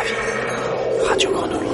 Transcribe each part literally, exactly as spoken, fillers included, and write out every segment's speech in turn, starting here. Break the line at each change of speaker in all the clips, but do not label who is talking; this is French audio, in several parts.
Ravi. Radio Grenouille.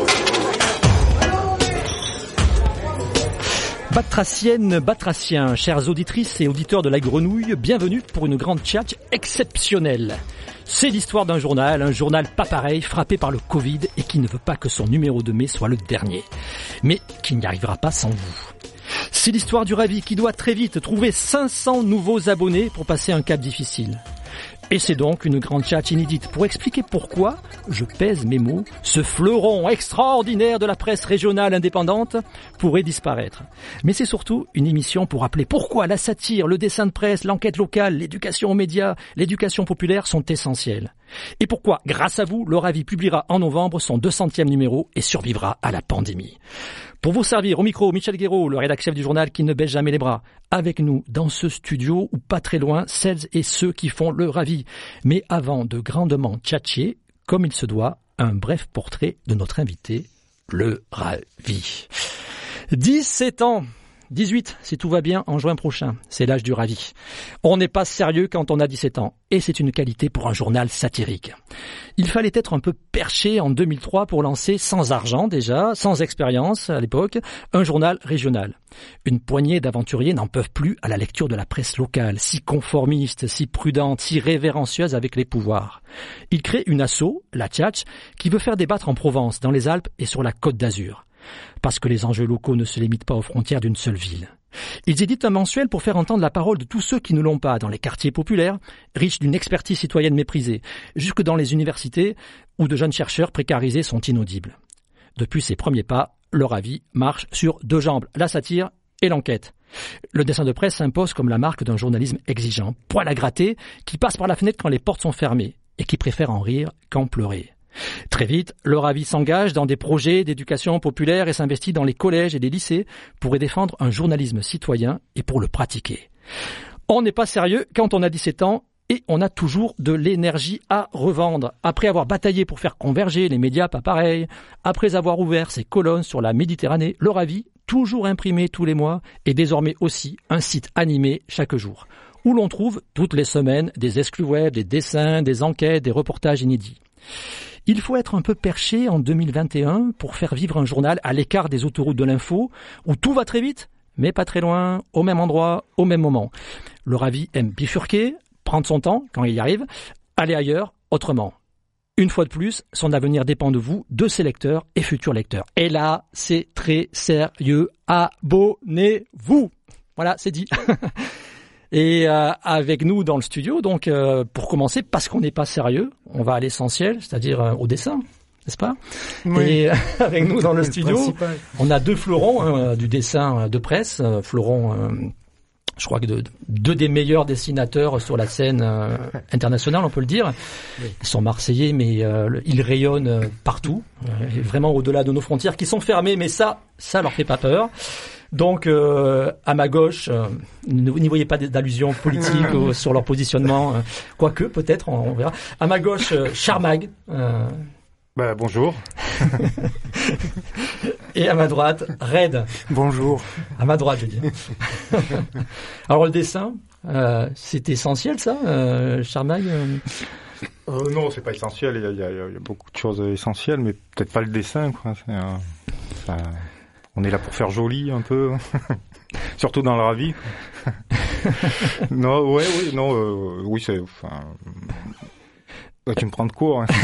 Batraciennes, batraciens, chères auditrices et auditeurs de la Grenouille, bienvenue pour une grande tchatch exceptionnelle. C'est l'histoire d'un journal, un journal pas pareil, frappé par le Covid et qui ne veut pas que son numéro de mai soit le dernier. Mais qui n'y arrivera pas sans vous. C'est l'histoire du Ravi qui doit très vite trouver cinq cents nouveaux abonnés pour passer un cap difficile. Et c'est donc une grande tchatch inédite pour expliquer pourquoi, je pèse mes mots, ce fleuron extraordinaire de la presse régionale indépendante pourrait disparaître. Mais c'est surtout une émission pour rappeler pourquoi la satire, le dessin de presse, l'enquête locale, l'éducation aux médias, l'éducation populaire sont essentiels. Et pourquoi, grâce à vous, le Ravi publiera en novembre son deux centième numéro et survivra à la pandémie. Pour vous servir au micro, Michel Guéraud, le rédacteur chef du journal qui ne baisse jamais les bras. Avec nous, dans ce studio, ou pas très loin, celles et ceux qui font le Ravi. Mais avant de grandement tchatcher, comme il se doit, un bref portrait de notre invité, le Ravi. dix-sept ans. dix-huit, si tout va bien, en juin prochain. C'est l'âge du Ravi. On n'est pas sérieux quand on a dix-sept ans. Et c'est une qualité pour un journal satirique. Il fallait être un peu perché en deux mille trois pour lancer, sans argent déjà, sans expérience à l'époque, un journal régional. Une poignée d'aventuriers n'en peuvent plus à la lecture de la presse locale, si conformiste, si prudente, si révérencieuse avec les pouvoirs. Il crée une asso, la Tchatch, qui veut faire débattre en Provence, dans les Alpes et sur la Côte d'Azur. Parce que les enjeux locaux ne se limitent pas aux frontières d'une seule ville. Ils éditent un mensuel pour faire entendre la parole de tous ceux qui ne l'ont pas dans les quartiers populaires, riches d'une expertise citoyenne méprisée, jusque dans les universités où de jeunes chercheurs précarisés sont inaudibles. Depuis ses premiers pas, le Ravi marche sur deux jambes, la satire et l'enquête. Le dessin de presse s'impose comme la marque d'un journalisme exigeant, poil à gratter, qui passe par la fenêtre quand les portes sont fermées et qui préfère en rire qu'en pleurer. Très vite, le Ravi s'engage dans des projets d'éducation populaire et s'investit dans les collèges et les lycées pour y défendre un journalisme citoyen et pour le pratiquer. On n'est pas sérieux quand on a dix-sept ans et on a toujours de l'énergie à revendre. Après avoir bataillé pour faire converger les médias pas pareils, après avoir ouvert ses colonnes sur la Méditerranée, le Ravi, toujours imprimé tous les mois, est désormais aussi un site animé chaque jour, où l'on trouve toutes les semaines des exclus web, des dessins, des enquêtes, des reportages inédits. Il faut être un peu perché en deux mille vingt et un pour faire vivre un journal à l'écart des autoroutes de l'info, où tout va très vite, mais pas très loin, au même endroit, au même moment. Le Ravi aime bifurquer, prendre son temps quand il y arrive, aller ailleurs, autrement. Une fois de plus, son avenir dépend de vous, de ses lecteurs et futurs lecteurs. Et là, c'est très sérieux. Abonnez-vous. Voilà, c'est dit. Et euh, avec nous dans le studio, donc euh, pour commencer, parce qu'on n'est pas sérieux, on va à l'essentiel, c'est-à-dire euh, au dessin, n'est-ce pas? Oui. Et euh, avec nous dans le studio, on a deux fleurons hein, du dessin de presse, euh, fleurons, euh, je crois que de, deux des meilleurs dessinateurs sur la scène euh, internationale, on peut le dire. Oui. Ils sont marseillais, mais euh, ils rayonnent partout, euh, vraiment au-delà de nos frontières, qui sont fermées, mais ça, ça leur fait pas peur. Donc, euh, à ma gauche, euh, n'y voyez pas d'allusion politique euh, sur leur positionnement, euh, quoique peut-être, on, on verra. À ma gauche, euh, Charmag. Euh...
Bah, bonjour.
Et à ma droite, Red.
Bonjour.
À ma droite, je veux dire. Alors, le dessin, euh, c'est essentiel, ça, euh, Charmag euh...
Euh, non, c'est pas essentiel. Il y a, il y a, il y a beaucoup de choses essentielles, mais peut-être pas le dessin, quoi. C'est un, ça... On est là pour faire joli un peu, surtout dans le Ravi. non, ouais, oui, non, euh, oui, c'est, enfin, ouais, tu me prends de court. Hein.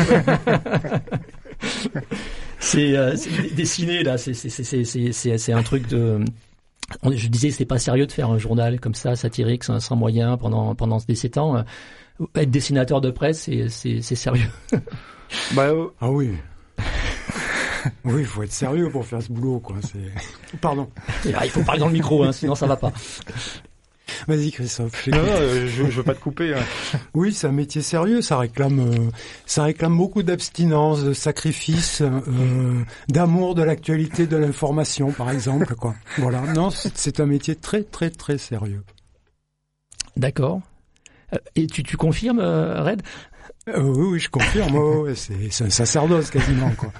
c'est, euh, c'est dessiné là, c'est, c'est, c'est, c'est, c'est, c'est un truc de. Je disais, c'est pas sérieux de faire un journal comme ça, satirique, sans, sans moyen pendant pendant ces sept ans. Être dessinateur de presse, c'est, c'est, c'est sérieux.
bah euh... ah oui. Oui, il faut être sérieux pour faire ce boulot, quoi. C'est... Pardon.
Ah, il faut parler dans le micro, hein, sinon ça va pas.
Vas-y, Christophe.
Non, non, je, je veux pas te couper. Hein.
Oui, c'est un métier sérieux. Ça réclame, euh, ça réclame beaucoup d'abstinence, de sacrifice, euh, d'amour de l'actualité, de l'information, par exemple, quoi. Voilà. Non, c'est, c'est un métier très, très, très sérieux.
D'accord. Et tu, tu confirmes, euh, Red?
Euh, oui, oui, je confirme. Oh, ouais, c'est, c'est un sacerdoce quasiment, quoi.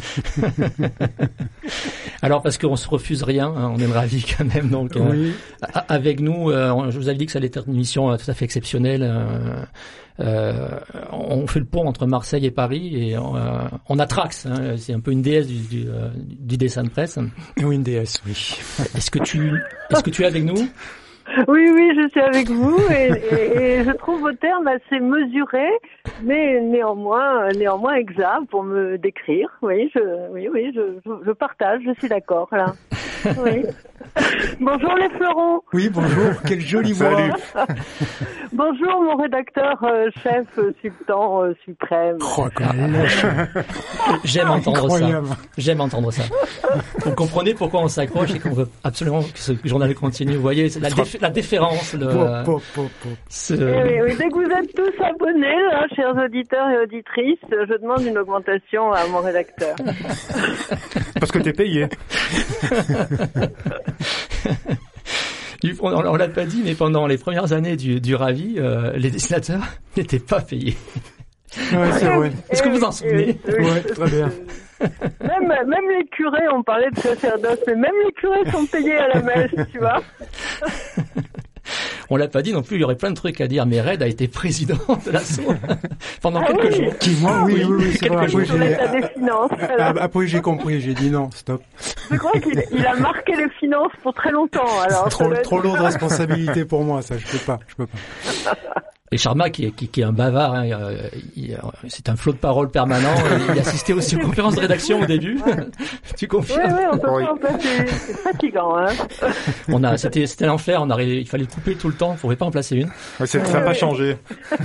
Alors, parce qu'on se refuse rien, hein, on est ravis quand même. Donc, euh,
oui.
Avec nous, euh, je vous avais dit que ça allait être une émission euh, tout à fait exceptionnelle. Euh, euh, on fait le pont entre Marseille et Paris et euh, on a Trax. Hein, c'est un peu une déesse du, du, euh, du dessin de presse.
Oui, une déesse, oui.
Est-ce que tu, est-ce que tu es avec nous?
Oui, oui, je suis avec vous et, et, et je trouve vos termes assez mesurés, mais néanmoins, néanmoins exacts pour me décrire. Oui, je, oui, oui, je, je, je partage, je suis d'accord là. Oui. Bonjour les fleurons.
Oui, bonjour. Quelle jolie voix.
Salut.
Bonjour mon rédacteur euh, chef euh, sultan euh, suprême.
Oh,
J'aime entendre
Incroyable.
ça. J'aime entendre ça. Vous comprenez pourquoi on s'accroche et qu'on veut absolument que ce journal continue. Vous voyez, c'est la, déf- la déférence. Le,
Pop, pop, pop, pop.
ce...
Eh oui, oui, dès que vous êtes tous abonnés, là, chers auditeurs et auditrices, je demande une augmentation à mon rédacteur.
Parce que t'es payé.
On, on l'a pas dit, mais pendant les premières années du, du Ravi, euh, les dessinateurs n'étaient pas payés.
Ouais, c'est vrai.
Est-ce que vous en souvenez?
Eh oui,
Ouais, très bien.
Même, même les curés, on parlait de sacerdoce, mais même les curés sont payés à la messe, tu vois.
On l'a pas dit non plus, il y aurait plein de trucs à dire, mais Red a été président de l'asso pendant
Ah
quelques
oui.
jours.
Qui, moi, oui, oui, oui, c'est
Quelques
vrai.
jours.
Après,
Sur
j'ai,
l'état des finances.
ah,
Alors,
après, j'ai compris, j'ai dit non, stop.
je crois qu'il il a marqué les finances pour très longtemps. Alors, ça
Trop,
doit être-
trop lourde responsabilité pour moi, ça, je peux pas, je peux pas.
Et Sharma, qui est, qui, qui est un bavard, hein, euh, il- c'est un flot de paroles permanent. Il assistait aussi aux conférences de rédaction au début. Tu
Oui,
confirmes?
oui, on peut
Oui.
pas en placer. C'est fatigant, hein.
On a, c'était, c'était l'enfer. On arrivait, il fallait couper tout le temps. On pouvait pas en placer une.
Ouais, c'est- ça n'a pas changé.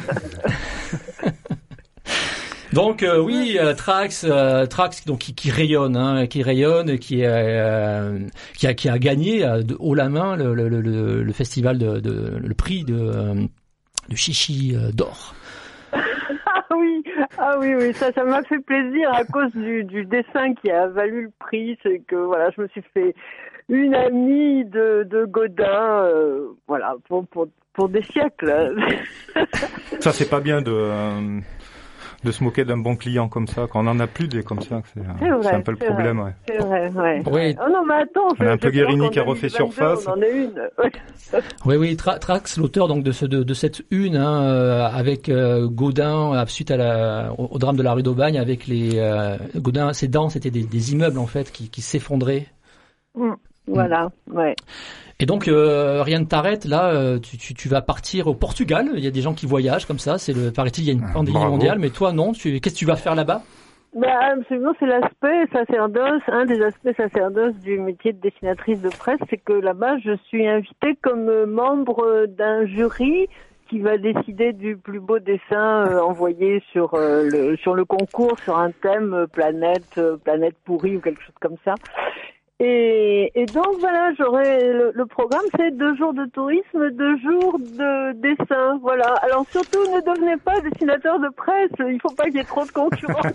Donc euh, oui, euh, Trax, euh, Trax, donc qui, qui rayonne, hein, qui rayonne, qui, euh, qui a, qui a gagné euh, de haut la main le, le, le, le, le festival de, de, le prix de, euh, de Chichi euh, d'or.
Ah oui, ah oui, oui, ça, ça m'a fait plaisir à cause du, du dessin qui a valu le prix. C'est que voilà, je me suis fait une amie de, de Godin, euh, voilà, pour, pour, pour des siècles.
Ça, c'est pas bien de, euh, de se moquer d'un bon client comme ça. Quand on en a plus des comme ça, c'est,
C'est vrai,
c'est un peu le
c'est
problème. Ouais.
C'est vrai, ouais.
Oui.
Oh non, mais attends,
On a un
je-
peu
je
Guérini
pense
qui a
qu'en
refait
deux mille vingt-deux,
surface.
On en a une.
Oui, oui, Tra- Trax, l'auteur donc de ce de, de cette une, hein, euh, avec euh, Gaudin euh, suite à la, au, au drame de la rue d'Aubagne, avec les euh, Gaudin, ses dents, c'était des, des immeubles en fait qui, qui s'effondraient.
Mm, Voilà, ouais.
Et donc euh, rien ne t'arrête là, euh, tu, tu, tu vas partir au Portugal. Il y a des gens qui voyagent comme ça. C'est le paraît-il, il y a une
Ah,
pandémie
bravo.
mondiale, mais toi non. Tu, qu'est-ce que tu vas faire là-bas?
Bah, absolument, c'est l'aspect sacerdoce, un des aspects sacerdoce du métier de dessinatrice de presse, c'est que là-bas, je suis invitée comme euh, membre d'un jury qui va décider du plus beau dessin euh, envoyé sur euh, le sur le concours sur un thème euh, planète euh, planète pourrie ou quelque chose comme ça. Et, et donc voilà, j'aurai le, le programme, c'est deux jours de tourisme, deux jours de dessin, voilà. Alors surtout, ne devenez pas dessinateur de presse, il faut pas qu'il y ait trop de concurrence,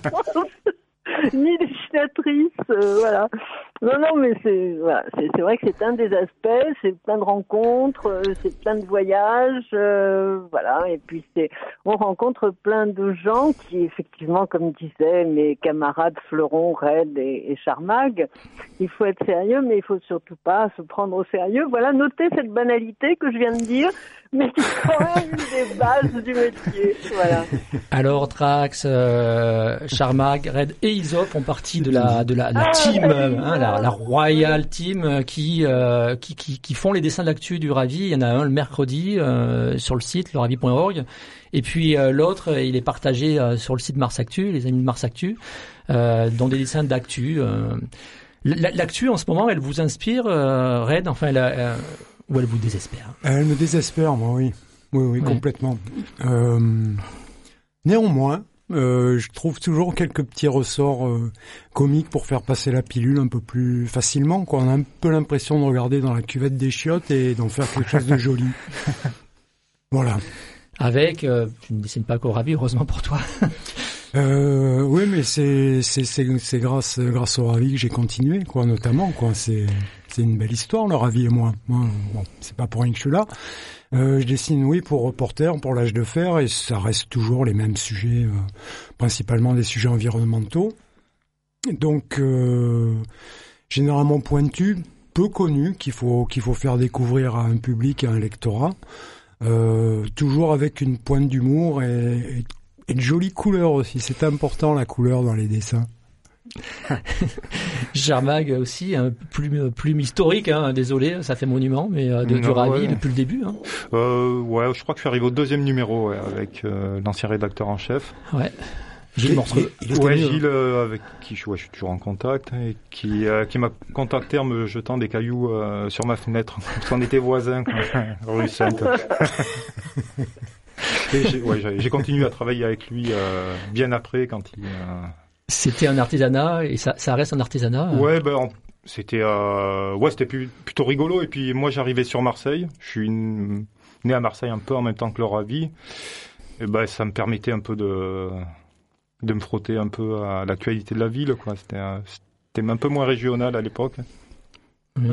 ni dessinatrice, euh, voilà. Non, non, mais c'est, voilà, c'est, c'est vrai que c'est un des aspects, c'est plein de rencontres, euh, c'est plein de voyages, euh, voilà. Et puis c'est, on rencontre plein de gens qui, effectivement, comme disaient mes camarades Fleuron, Red et, et Charmag, il faut être sérieux, mais il faut surtout pas se prendre au sérieux. Voilà, notez cette banalité que je viens de dire, mais qui est quand même une des bases du métier. Voilà.
Alors Trax, euh, Charmag, Red et Isop font partie de la de la, la
Ah,
team,
salut,
euh, hein, la,
Isop.
la Royal Team euh, qui, euh, qui qui qui font les dessins d'actu du Ravi. Il y en a un le mercredi euh, sur le site le ravi point org et puis euh, l'autre euh, il est partagé euh, sur le site Mars Actu, les amis de Mars Actu, euh, dans des dessins d'actu. Euh. L'actu en ce moment, elle vous inspire, euh, Red, enfin elle, euh, ou elle vous désespère?
Elle me désespère, moi, oui. Oui, oui,
Ouais.
complètement. Euh, néanmoins, euh, je trouve toujours quelques petits ressorts euh, comiques pour faire passer la pilule un peu plus facilement, quoi. On a un peu l'impression de regarder dans la cuvette des chiottes et d'en faire quelque chose de joli. Voilà.
Avec, euh, tu ne dessines pas qu'au Ravi, heureusement pour toi.
Euh, oui, mais c'est c'est c'est c'est grâce grâce au Ravi que j'ai continué, quoi, notamment, quoi. C'est c'est une belle histoire, le Ravi et moi. Moi, bon, c'est pas pour rien que je suis là. Euh, je dessine, oui, pour Reporter, pour l'Âge de Fer, et ça reste toujours les mêmes sujets, euh, principalement des sujets environnementaux. Donc, euh, généralement pointus, peu connus, qu'il faut qu'il faut faire découvrir à un public, à un lectorat, euh, toujours avec une pointe d'humour et, et, et de jolies couleurs aussi. C'est important, la couleur dans les dessins.
Jarmag aussi, un plume, plume historique, hein, désolé, ça fait monument, mais euh, de,
non,
du Ravi
ouais.
depuis le début. Hein.
Euh, ouais, je crois que je suis arrivé au deuxième numéro ouais, avec euh, l'ancien rédacteur en chef.
Ouais. Gilles Mortreux.
Ouais, Gilles, euh, avec qui je, ouais, je suis toujours en contact, hein, et qui, euh, qui m'a contacté en me jetant des cailloux euh, sur ma fenêtre, parce qu'on était voisins, rue Sainte. Et j'ai, ouais, j'ai, j'ai continué à travailler avec lui euh, bien après, quand il... Euh...
C'était un artisanat, et ça, ça reste un artisanat.
Ouais, ben, on, c'était, euh, ouais, c'était plus, plutôt rigolo. Et puis moi, j'arrivais sur Marseille. Je suis une, né à Marseille un peu en même temps que le Ravi. Et ben, ça me permettait un peu de, de me frotter un peu à l'actualité de la ville, quoi. C'était, c'était un peu moins régional à l'époque.
Mmh.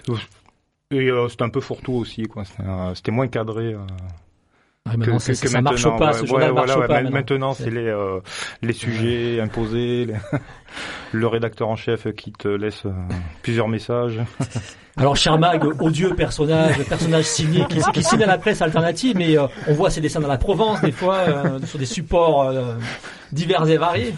Et euh, c'était un peu fourre-tout aussi, quoi. C'était, euh, c'était moins cadré. Euh...
Ouais, maintenant, que, que, que ça marche pas,
ouais,
ce
ouais,
journal
voilà,
marche
ouais,
pas.
Maintenant, maintenant c'est, c'est les, euh, les sujets imposés, les... le rédacteur en chef qui te laisse euh, plusieurs messages.
Alors, Charmag, odieux personnage, personnage signé, qui, qui signe à la presse alternative, mais euh, on voit ses dessins dans la Provence, des fois, euh, sur des supports euh, divers et variés.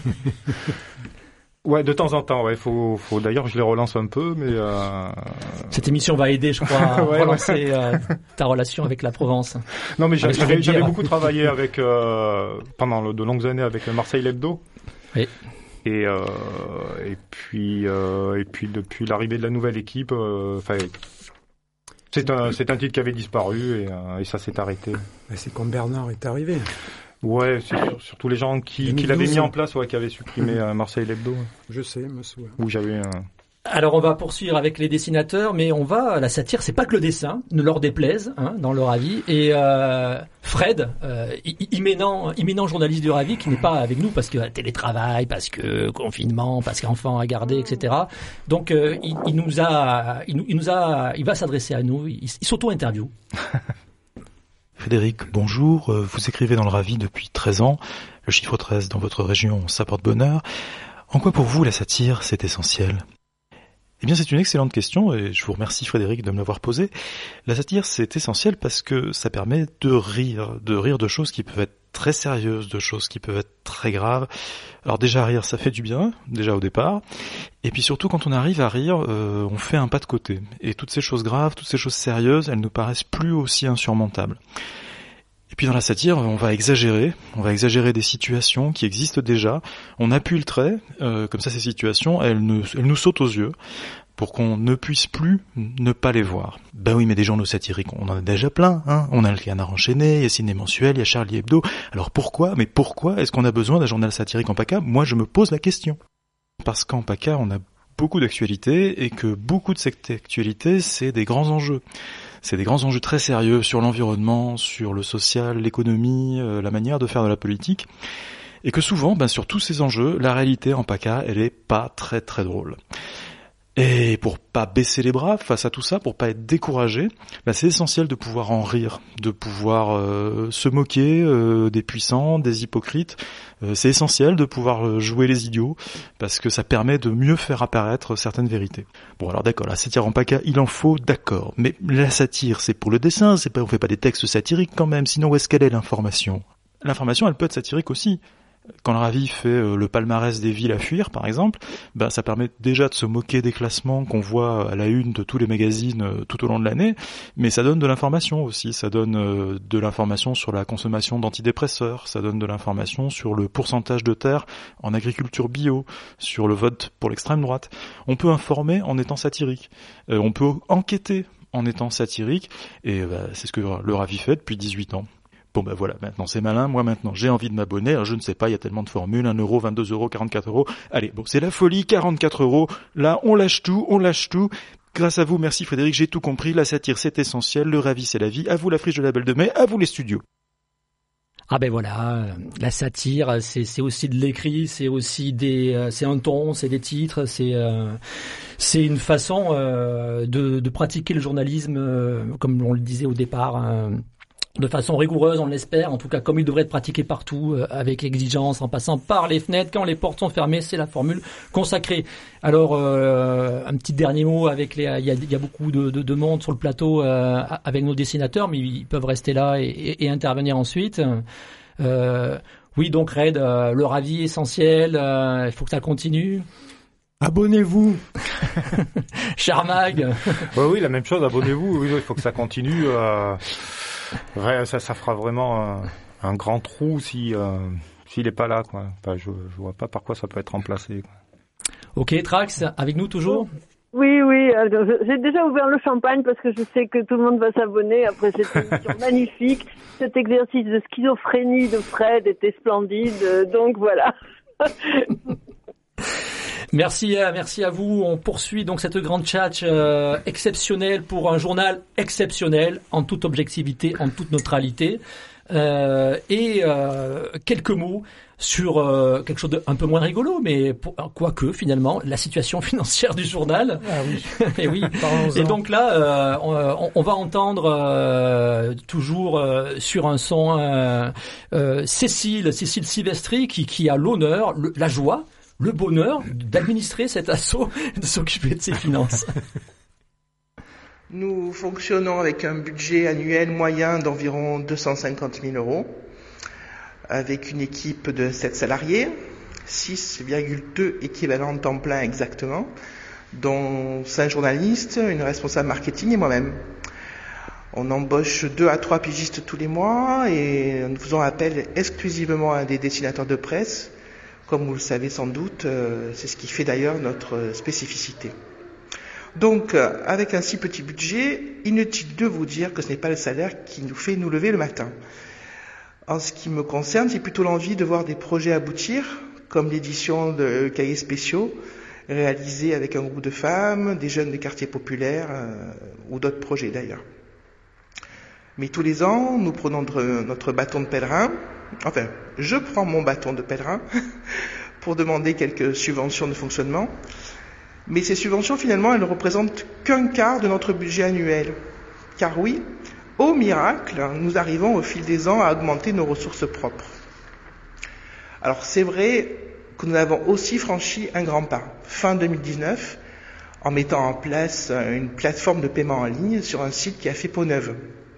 Ouais, de temps en temps, ouais, faut, faut, d'ailleurs, je les relance un peu, mais, euh...
Cette émission va aider, je crois, à ouais, relancer, ouais. euh, ta relation avec la Provence.
Non, mais j'avais, j'avais, j'avais beaucoup travaillé avec, euh, pendant le, de longues années avec Marseille L'Hebdo.
Oui.
Et, euh, et puis, euh, et puis, depuis l'arrivée de la nouvelle équipe, enfin, euh, c'est un, c'est un titre qui avait disparu et, euh, et ça s'est arrêté.
Mais c'est quand Bernard est arrivé.
Ouais, c'est sur, surtout les gens qui, qui l'avaient mis en place, ouais, qui avaient supprimé euh, Marseille L'Hebdo.
Je sais, me souviens.
Où j'avais un...
Alors on va poursuivre avec les dessinateurs, mais on va, la satire, c'est pas que le dessin, ne leur déplaise, hein, dans le Ravi. Et euh, Fred, euh, imminent, imminent journaliste du Ravi, qui n'est pas avec nous parce que télétravail, parce que confinement, parce qu'enfant à garder, et cetera. Donc euh, il, il nous a, il nous, il nous a, il va s'adresser à nous, il, il s'auto-interview.
Frédéric, bonjour. Vous écrivez dans le Ravi depuis treize ans. Le chiffre treize dans votre région, ça porte bonheur. En quoi pour vous la satire, c'est essentiel ? Eh bien, c'est une excellente question et je vous remercie Frédéric de me l'avoir posée. La satire, c'est essentiel parce que ça permet de rire, de rire de choses qui peuvent être très sérieuses, de choses qui peuvent être très graves. Alors déjà, rire, ça fait du bien, déjà au départ. Et puis surtout, quand on arrive à rire, euh, on fait un pas de côté. Et toutes ces choses graves, toutes ces choses sérieuses, elles ne paraissent plus aussi insurmontables. Et puis dans la satire, on va exagérer, on va exagérer des situations qui existent déjà, on appuie le trait, euh, comme ça ces situations, elles, ne, elles nous sautent aux yeux, pour qu'on ne puisse plus ne pas les voir. Ben oui, mais des journaux satiriques, on en a déjà plein, hein. On a le Canard enchaîné, il y a Ciné Mensuel, il y a Charlie Hebdo. Alors pourquoi, mais pourquoi est-ce qu'on a besoin d'un journal satirique en P A C A ? Moi je me pose la question. Parce qu'en P A C A, on a beaucoup d'actualités, et que beaucoup de cette actualité, c'est des grands enjeux. C'est des grands enjeux très sérieux sur l'environnement, sur le social, l'économie, euh, la manière de faire de la politique. Et que souvent, ben, sur tous ces enjeux, la réalité en P A C A, elle est pas très très drôle. Et pour pas baisser les bras face à tout ça, pour pas être découragé, ben c'est essentiel de pouvoir en rire, de pouvoir euh, se moquer euh, des puissants, des hypocrites. Euh, c'est essentiel de pouvoir jouer les idiots, parce que ça permet de mieux faire apparaître certaines vérités. Bon alors d'accord, la satire en P A C A, il en faut, d'accord. Mais la satire, c'est pour le dessin, c'est pas, on fait pas des textes satiriques quand même, sinon où est-ce qu'elle est l'information ? L'information, elle peut être satirique aussi. Quand le Ravi fait euh, le palmarès des villes à fuir, par exemple, ben ça permet déjà de se moquer des classements qu'on voit à la une de tous les magazines euh, tout au long de l'année, mais ça donne de l'information aussi, ça donne euh, de l'information sur la consommation d'antidépresseurs, ça donne de l'information sur le pourcentage de terre en agriculture bio, sur le vote pour l'extrême droite. On peut informer en étant satirique, euh, on peut enquêter en étant satirique, et ben, c'est ce que le Ravi fait depuis dix-huit ans. Bon ben voilà, maintenant c'est malin, moi maintenant j'ai envie de m'abonner, alors je ne sais pas, il y a tellement de formules, un euro, vingt-deux euros, quarante-quatre euros, allez, bon c'est la folie, quarante-quatre euros, là on lâche tout, on lâche tout, grâce à vous, merci Frédéric, j'ai tout compris, la satire c'est essentiel, le Ravi c'est la vie, à vous la friche de la Belle de Mai, à vous les studios.
Ah ben voilà, la satire, c'est, c'est aussi de l'écrit, c'est aussi des, c'est un ton, c'est des titres, c'est, euh, c'est une façon euh, de, de pratiquer le journalisme, euh, comme on le disait au départ, euh, de façon rigoureuse, on l'espère, en tout cas comme il devrait être pratiqué partout, euh, avec exigence, en passant par les fenêtres, quand les portes sont fermées, c'est la formule consacrée. Alors, euh, un petit dernier mot avec les, il y a, il y a beaucoup de, de, de monde sur le plateau euh, avec nos dessinateurs, mais ils peuvent rester là et, et, et intervenir ensuite. Euh, oui, donc Red, euh, le ravi essentiel, euh, il faut que ça continue.
Abonnez-vous.
Charmag.
Ouais, oui, la même chose, abonnez-vous, oui, il faut que ça continue. Euh, ouais, ça, ça fera vraiment un, un grand trou si, euh, s'il est pas là, quoi. Enfin, je, je vois pas par quoi ça peut être remplacé, quoi.
Ok, Trax, avec nous toujours?
Oui, oui, alors, j'ai déjà ouvert le champagne parce que je sais que tout le monde va s'abonner après cette émission magnifique. Cet exercice de schizophrénie de Fred était splendide, donc voilà.
Merci, merci à vous. On poursuit donc cette grande chat euh, exceptionnelle pour un journal exceptionnel, en toute objectivité, en toute neutralité. Euh, et euh, quelques mots sur euh, quelque chose d'un peu moins rigolo, mais pour, quoique finalement la situation financière du journal.
Ah oui.
et oui. Et donc là, euh, on, on va entendre euh, toujours euh, sur un son euh, euh, Cécile, Cécile Silvestri qui, qui a l'honneur, le, la joie, le bonheur d'administrer cet assaut, de s'occuper de ses finances.
Nous fonctionnons avec un budget annuel moyen d'environ deux cent cinquante mille euros, avec une équipe de sept salariés, six virgule deux équivalents temps plein exactement, dont cinq journalistes, une responsable marketing et moi-même. On embauche deux à trois pigistes tous les mois et nous faisons appel exclusivement à des dessinateurs de presse. Comme vous le savez sans doute, c'est ce qui fait d'ailleurs notre spécificité. Donc, avec un si petit budget, inutile de vous dire que ce n'est pas le salaire qui nous fait nous lever le matin. En ce qui me concerne, c'est plutôt l'envie de voir des projets aboutir, comme l'édition de cahiers spéciaux, réalisés avec un groupe de femmes, des jeunes des quartiers populaires, euh, ou d'autres projets d'ailleurs. Mais tous les ans, nous prenons notre bâton de pèlerin, enfin, je prends mon bâton de pèlerin, pour demander quelques subventions de fonctionnement. Mais ces subventions, finalement, elles ne représentent qu'un quart de notre budget annuel. Car oui, au miracle, nous arrivons au fil des ans à augmenter nos ressources propres. Alors c'est vrai que nous avons aussi franchi un grand pas, fin deux mille dix-neuf, en mettant en place une plateforme de paiement en ligne sur un site qui a fait peau neuve.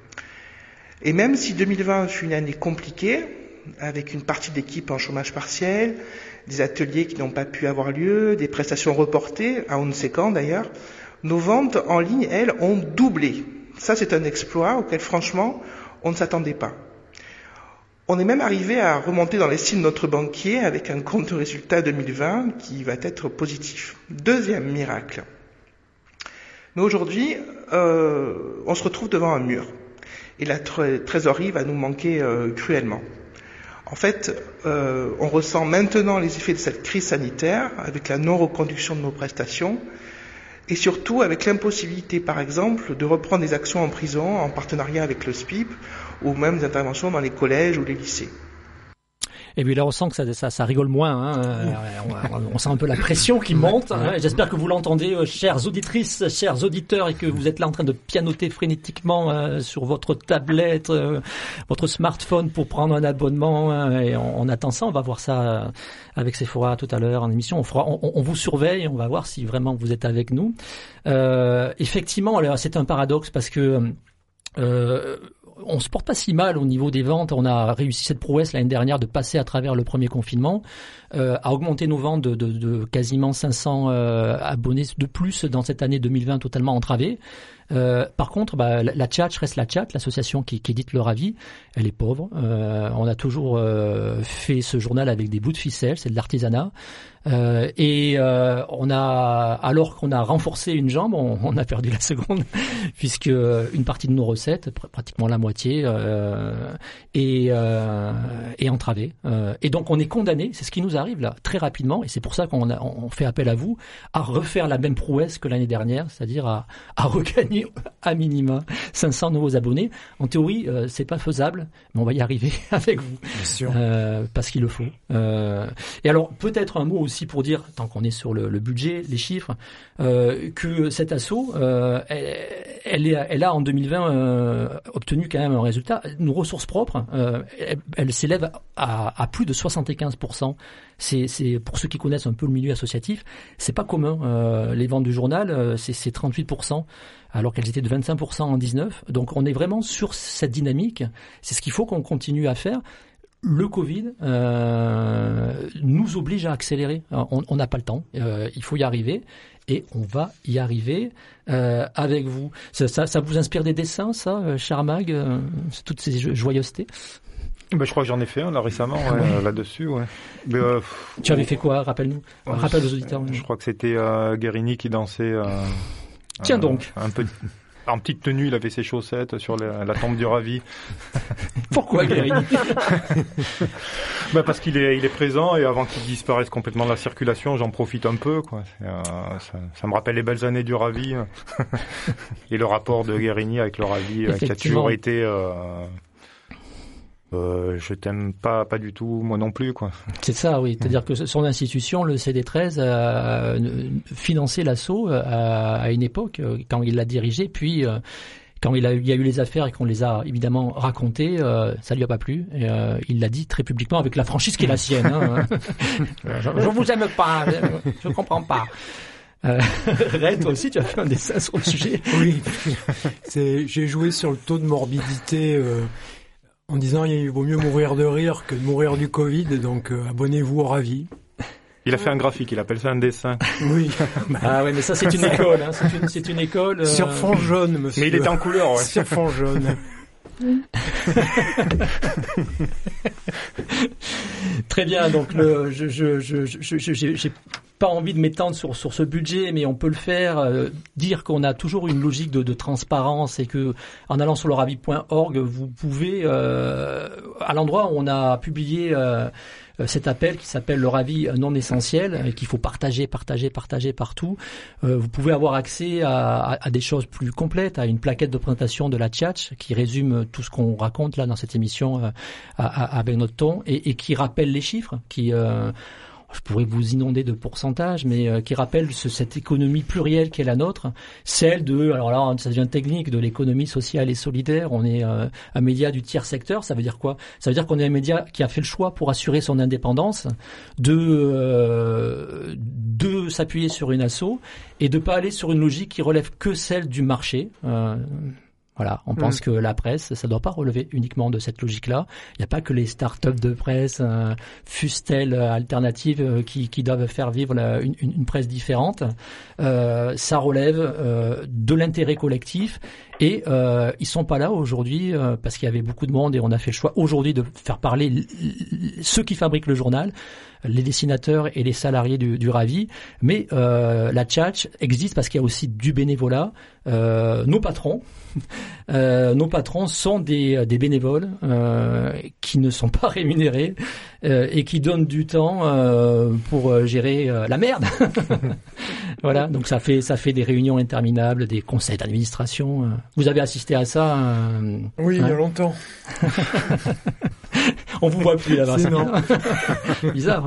Et même si deux mille vingt fut une année compliquée, avec une partie d'équipe en chômage partiel, des ateliers qui n'ont pas pu avoir lieu, des prestations reportées, à on ne sait quand d'ailleurs, nos ventes en ligne, elles, ont doublé. Ça, c'est un exploit auquel, franchement, on ne s'attendait pas. On est même arrivé à remonter dans les styles de notre banquier avec un compte de résultat deux mille vingt qui va être positif. Deuxième miracle. Mais aujourd'hui, euh, on se retrouve devant un mur. Et la trésorerie va nous manquer euh, cruellement. En fait, euh, on ressent maintenant les effets de cette crise sanitaire avec la non-reconduction de nos prestations et surtout avec l'impossibilité, par exemple, de reprendre des actions en prison en partenariat avec le S P I P ou même des interventions dans les collèges ou les lycées.
Et puis là, on sent que ça, ça, ça rigole moins. Hein. On, on sent un peu la pression qui monte. Hein. J'espère que vous l'entendez, euh, chères auditrices, chers auditeurs, et que vous êtes là en train de pianoter frénétiquement euh, sur votre tablette, euh, votre smartphone pour prendre un abonnement. Hein. Et on, on attend ça. On va voir ça avec Sephora tout à l'heure en émission. On, fera, on, on vous surveille. On va voir si vraiment vous êtes avec nous. Euh, effectivement, alors, c'est un paradoxe parce que euh, on se porte pas si mal au niveau des ventes. On a réussi cette prouesse l'année dernière de passer à travers le premier confinement, euh, à augmenter nos ventes de, de, de quasiment cinq cents euh, abonnés de plus dans cette année deux mille vingt totalement entravée. Euh, par contre, bah, la, la Tchatch reste la Tchatch, l'association qui, qui édite Le Ravi. Elle est pauvre. Euh, on a toujours euh, fait ce journal avec des bouts de ficelle, c'est de l'artisanat. Euh, et euh, on a, alors qu'on a renforcé une jambe, on, on a perdu la seconde, puisque une partie de nos recettes, pr- pratiquement la moitié, euh, est, euh, est entravée. Euh, et donc on est condamné, c'est ce qui nous arrive là, très rapidement, et c'est pour ça qu'on a, on fait appel à vous, à refaire la même prouesse que l'année dernière, c'est-à-dire à, à regagner à minima cinq cents nouveaux abonnés. En théorie, euh, c'est pas faisable, mais on va y arriver avec vous,
Bien sûr.
euh, parce qu'il le faut. Euh, et alors peut-être un mot aussi pour dire, tant qu'on est sur le, le budget, les chiffres, euh, que cet assaut, euh, elle, elle, est, elle a en deux mille vingt euh, obtenu quand même un résultat. Nos ressources propres, euh, elles, elles s'élèvent à, à plus de soixante-quinze pour cent. C'est, c'est pour ceux qui connaissent un peu le milieu associatif, c'est pas commun. Euh, les ventes du journal, euh, c'est, c'est trente-huit pour cent, alors qu'elles étaient de vingt-cinq pour cent en dix-neuf. Donc on est vraiment sur cette dynamique. C'est ce qu'il faut qu'on continue à faire. Le Covid euh, nous oblige à accélérer. On n'a pas le temps. Euh, il faut y arriver. Et on va y arriver euh, avec vous. Ça, ça, ça vous inspire des dessins, ça, cher Mag, euh, toutes ces jo- joyeusetés?
Ben, je crois que j'en ai fait un là récemment, ouais,
Ouais.
euh, là-dessus. Ouais. Mais, euh,
Tu avais fait quoi? Rappelle-nous.
euh,
Rappelle aux auditeurs.
Je crois que c'était euh, Guérini qui dansait. Euh,
Tiens
euh,
donc.
Un peu. En petite tenue, il avait ses chaussettes sur la, la tombe du ravi.
Pourquoi Guérini?
Bah parce qu'il est, il est présent et avant qu'il disparaisse complètement de la circulation, j'en profite un peu, quoi. C'est, euh, ça, ça me rappelle les belles années du ravi et le rapport de Guérini avec le ravi euh, qui a toujours été. Euh, euh, je t'aime pas, pas du tout, moi non plus, quoi.
C'est ça, oui. C'est-à-dire que son institution, le C D treize, a financé l'assaut à, à une époque quand il l'a dirigé, puis. Euh, Quand il, a, il y a eu les affaires et qu'on les a évidemment racontées, euh, ça lui a pas plu. Et, euh, il l'a dit très publiquement avec la franchise qui est la sienne. Hein. je, je vous aime pas, je, je comprends pas. Euh, Ray, toi aussi, tu as fait un dessin sur le sujet.
Oui, c'est, j'ai joué sur le taux de morbidité euh, en disant il vaut mieux mourir de rire que de mourir du Covid, donc euh, abonnez-vous au Ravi.
Il a fait un graphique, il appelle ça un dessin.
Oui.
Ah ouais, mais ça c'est une école, hein. c'est, une, c'est une école. Euh...
Sur fond jaune, monsieur.
Mais il était en couleur, ouais.
Sur fond jaune.
Très bien, donc le, je, je, je, je, je, j'ai, j'ai pas envie de m'étendre sur, sur ce budget, mais on peut le faire. Euh, dire qu'on a toujours une logique de, de transparence et que en allant sur le ravi point org, vous pouvez, euh, à l'endroit où on a publié euh, cet appel qui s'appelle le Ravi non essentiel et qu'il faut partager, partager, partager partout. Euh, vous pouvez avoir accès à, à, à des choses plus complètes, à une plaquette de présentation de la Tchatch qui résume tout ce qu'on raconte là dans cette émission euh, à, à, avec notre ton et, et qui rappelle les chiffres, qui euh, je pourrais vous inonder de pourcentages, mais euh, qui rappelle ce, cette économie plurielle qui est la nôtre, celle de, alors là ça devient technique, de l'économie sociale et solidaire. On est euh, un média du tiers secteur, ça veut dire quoi? Ça veut dire qu'on est un média qui a fait le choix pour assurer son indépendance de euh, de s'appuyer sur une asso et de pas aller sur une logique qui relève que celle du marché. Euh, Voilà, on pense mmh. que la presse, ça ne doit pas relever uniquement de cette logique-là. Il n'y a pas que les start-up de presse, euh, fussent-elles alternatives, euh, qui, qui doivent faire vivre la, une, une presse différente. Euh, ça relève euh, de l'intérêt collectif et euh, ils sont pas là aujourd'hui euh, parce qu'il y avait beaucoup de monde et on a fait le choix aujourd'hui de faire parler l- l- ceux qui fabriquent le journal, les dessinateurs et les salariés du, du Ravi. Mais euh, la Tchatch existe parce qu'il y a aussi du bénévolat. Euh, nos patrons, euh, nos patrons sont des, des bénévoles euh, qui ne sont pas rémunérés euh, et qui donnent du temps euh, pour gérer euh, la merde. Voilà, donc ça fait ça fait des réunions interminables, des conseils d'administration. Vous avez assisté à ça euh,
Oui, hein? Il y a longtemps.
On vous voit plus là-bas.
C'est non.
Bizarre,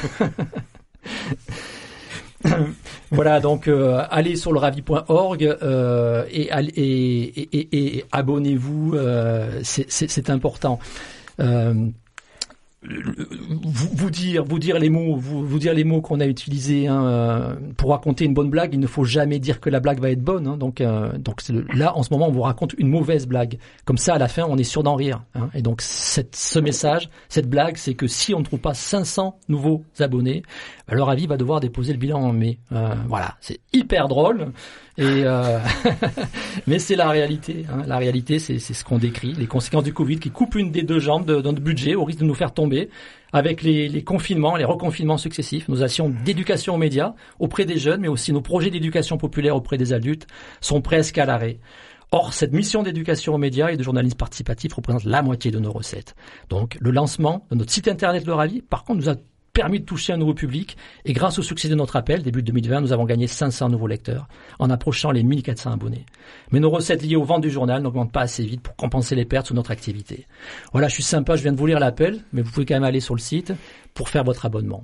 hein. Voilà, donc euh, allez sur le ravi point org euh, et, et, et, et, et abonnez-vous, euh, c'est, c'est, c'est important. Euh, vous, vous dire, vous dire les mots, vous, vous dire les mots qu'on a utilisés hein, euh, pour raconter une bonne blague. Il ne faut jamais dire que la blague va être bonne. Hein, donc, euh, donc c'est le, là, en ce moment, on vous raconte une mauvaise blague. Comme ça, à la fin, on est sûr d'en rire. Hein, et donc, cette, ce message, cette blague, c'est que si on ne trouve pas cinq cents nouveaux abonnés, bah, le Ravi va devoir déposer le bilan en mai. Euh, voilà, c'est hyper drôle. Et euh, mais c'est la réalité. Hein. La réalité, c'est, c'est ce qu'on décrit. Les conséquences du Covid qui coupent une des deux jambes de, de notre budget au risque de nous faire tomber. Avec les, les confinements, les reconfinements successifs, nos actions d'éducation aux médias auprès des jeunes, mais aussi nos projets d'éducation populaire auprès des adultes sont presque à l'arrêt. Or, cette mission d'éducation aux médias et de journalisme participatif représente la moitié de nos recettes. Donc, le lancement de notre site internet Le Ravi, par contre, nous a permis de toucher un nouveau public. Et grâce au succès de notre appel, début deux mille vingt, nous avons gagné cinq cents nouveaux lecteurs, en approchant les mille quatre cents abonnés. Mais nos recettes liées aux ventes du journal n'augmentent pas assez vite pour compenser les pertes sur notre activité. Voilà, je suis sympa, je viens de vous lire l'appel, mais vous pouvez quand même aller sur le site pour faire votre abonnement.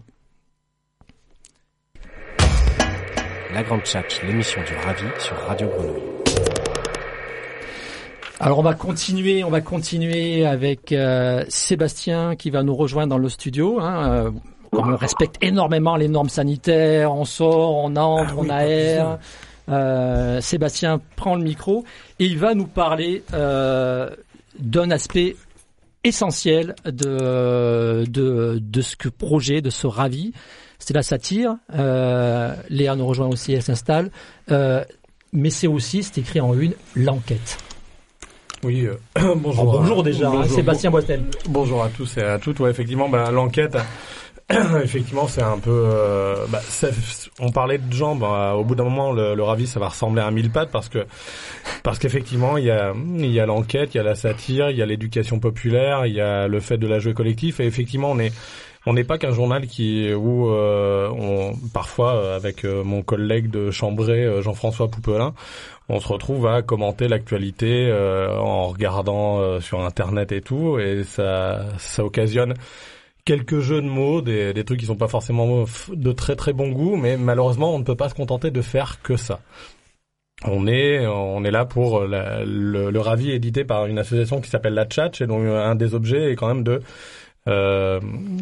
La Grande Tchatch, l'émission du Ravi sur Radio Grenouille.
Alors on va continuer, on va continuer avec euh, Sébastien qui va nous rejoindre dans le studio. Hein, euh, on respecte énormément les normes sanitaires, on sort, on entre, ah oui, on aère. Euh, Sébastien prend le micro et il va nous parler euh, d'un aspect essentiel de de de ce que projet, de ce Ravi. C'est la satire. Euh, Léa nous rejoint aussi, elle s'installe. Euh, mais c'est aussi, c'est écrit en une, l'enquête.
Oui, euh, bonjour.
Oh, bonjour déjà, bonjour, hein, Sébastien Boistel.
Bonjour à tous et à toutes. Ouais, effectivement, bah, l'enquête, effectivement, c'est un peu. Euh, bah, c'est, on parlait de gens. Bah, au bout d'un moment, le, le Ravi, ça va ressembler à un mille pattes parce que parce qu'effectivement, il y a il y a l'enquête, il y a la satire, il y a l'éducation populaire, il y a le fait de la jouer collectif. Et effectivement, on est on n'est pas qu'un journal qui où euh, on parfois avec euh, mon collègue de Chambray, euh, Jean-François Poupelin, on se retrouve à commenter l'actualité euh, en regardant euh, sur Internet et tout, et ça ça occasionne quelques jeux de mots, des, des trucs qui sont pas forcément de très très bon goût, mais malheureusement on ne peut pas se contenter de faire que ça. On est on est là pour la, le, le Ravi édité par une association qui s'appelle la Tchatch, et donc un des objets est quand même de euh,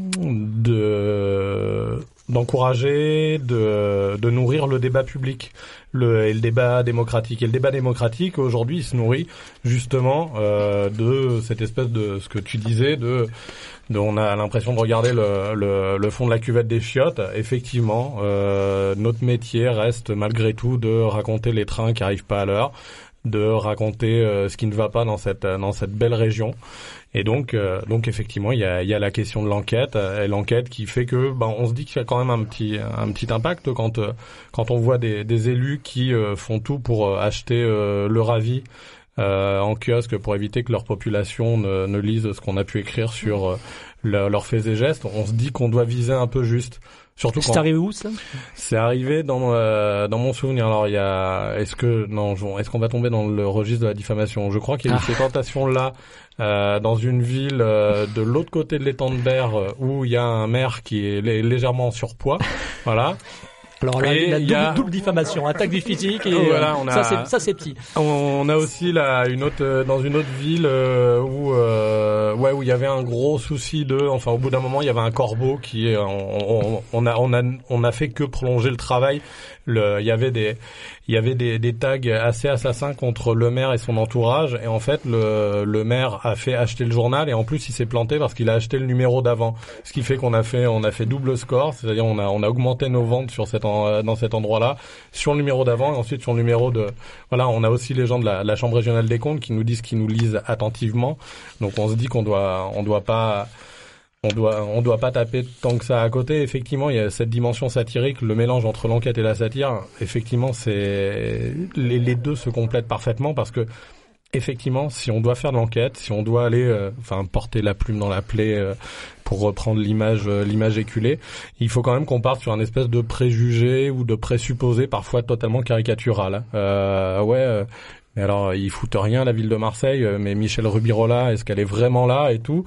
de d'encourager, de de nourrir le débat public, le et le débat démocratique. Et le débat démocratique aujourd'hui, il se nourrit justement euh, de cette espèce de ce que tu disais de de on a l'impression de regarder le le, le fond de la cuvette des chiottes. Effectivement, euh, notre métier reste malgré tout de raconter les trains qui arrivent pas à l'heure, de raconter euh, ce qui ne va pas dans cette dans cette belle région. Et donc, euh, donc effectivement, il y a, il y a la question de l'enquête, et l'enquête qui fait que, ben, on se dit qu'il y a quand même un petit, un petit impact quand, euh, quand on voit des, des élus qui euh, font tout pour euh, acheter euh, le Ravi euh, en kiosque pour éviter que leur population ne, ne lise ce qu'on a pu écrire sur euh, le, leurs faits et gestes. On se dit qu'on doit viser un peu juste. Surtout
c'est arrivé où ça?
C'est arrivé dans euh, dans mon souvenir. Alors il y a est-ce que non est-ce qu'on va tomber dans le registre de la diffamation? Je crois qu'il y a eu ah. ces tentations là euh, dans une ville euh, de l'autre côté de l'étang de Berre euh, où il y a un maire qui est lé- légèrement en surpoids. Voilà.
Alors là, il y a double, a... double diffamation, attaque du physique et voilà, on a... ça c'est ça c'est petit.
On a aussi là une autre dans une autre ville euh, où euh, ouais où il y avait un gros souci de enfin au bout d'un moment il y avait un corbeau qui on, on, on a on a on a fait que prolonger le travail. Le il y avait des il y avait des des tags assez assassins contre le maire et son entourage, et en fait le le maire a fait acheter le journal, et en plus il s'est planté parce qu'il a acheté le numéro d'avant, ce qui fait qu'on a fait on a fait double score, c'est-à-dire on a on a augmenté nos ventes sur cet en, dans cet endroit-là sur le numéro d'avant, et ensuite sur le numéro de voilà, on a aussi les gens de la, la chambre régionale des comptes qui nous disent qu'ils nous lisent attentivement, donc on se dit qu'on doit on doit pas On doit, on doit pas taper tant que ça à côté. Effectivement, il y a cette dimension satirique, le mélange entre l'enquête et la satire. Effectivement, c'est les, les deux se complètent parfaitement parce que effectivement, si on doit faire de l'enquête, si on doit aller, euh, enfin porter la plume dans la plaie euh, pour reprendre l'image, euh, l'image éculée, il faut quand même qu'on parte sur un espèce de préjugé ou de présupposé parfois totalement caricatural. Euh, ouais. Euh, Mais alors, ils foutent rien à la ville de Marseille, mais Michèle Rubirola, est-ce qu'elle est vraiment là et tout?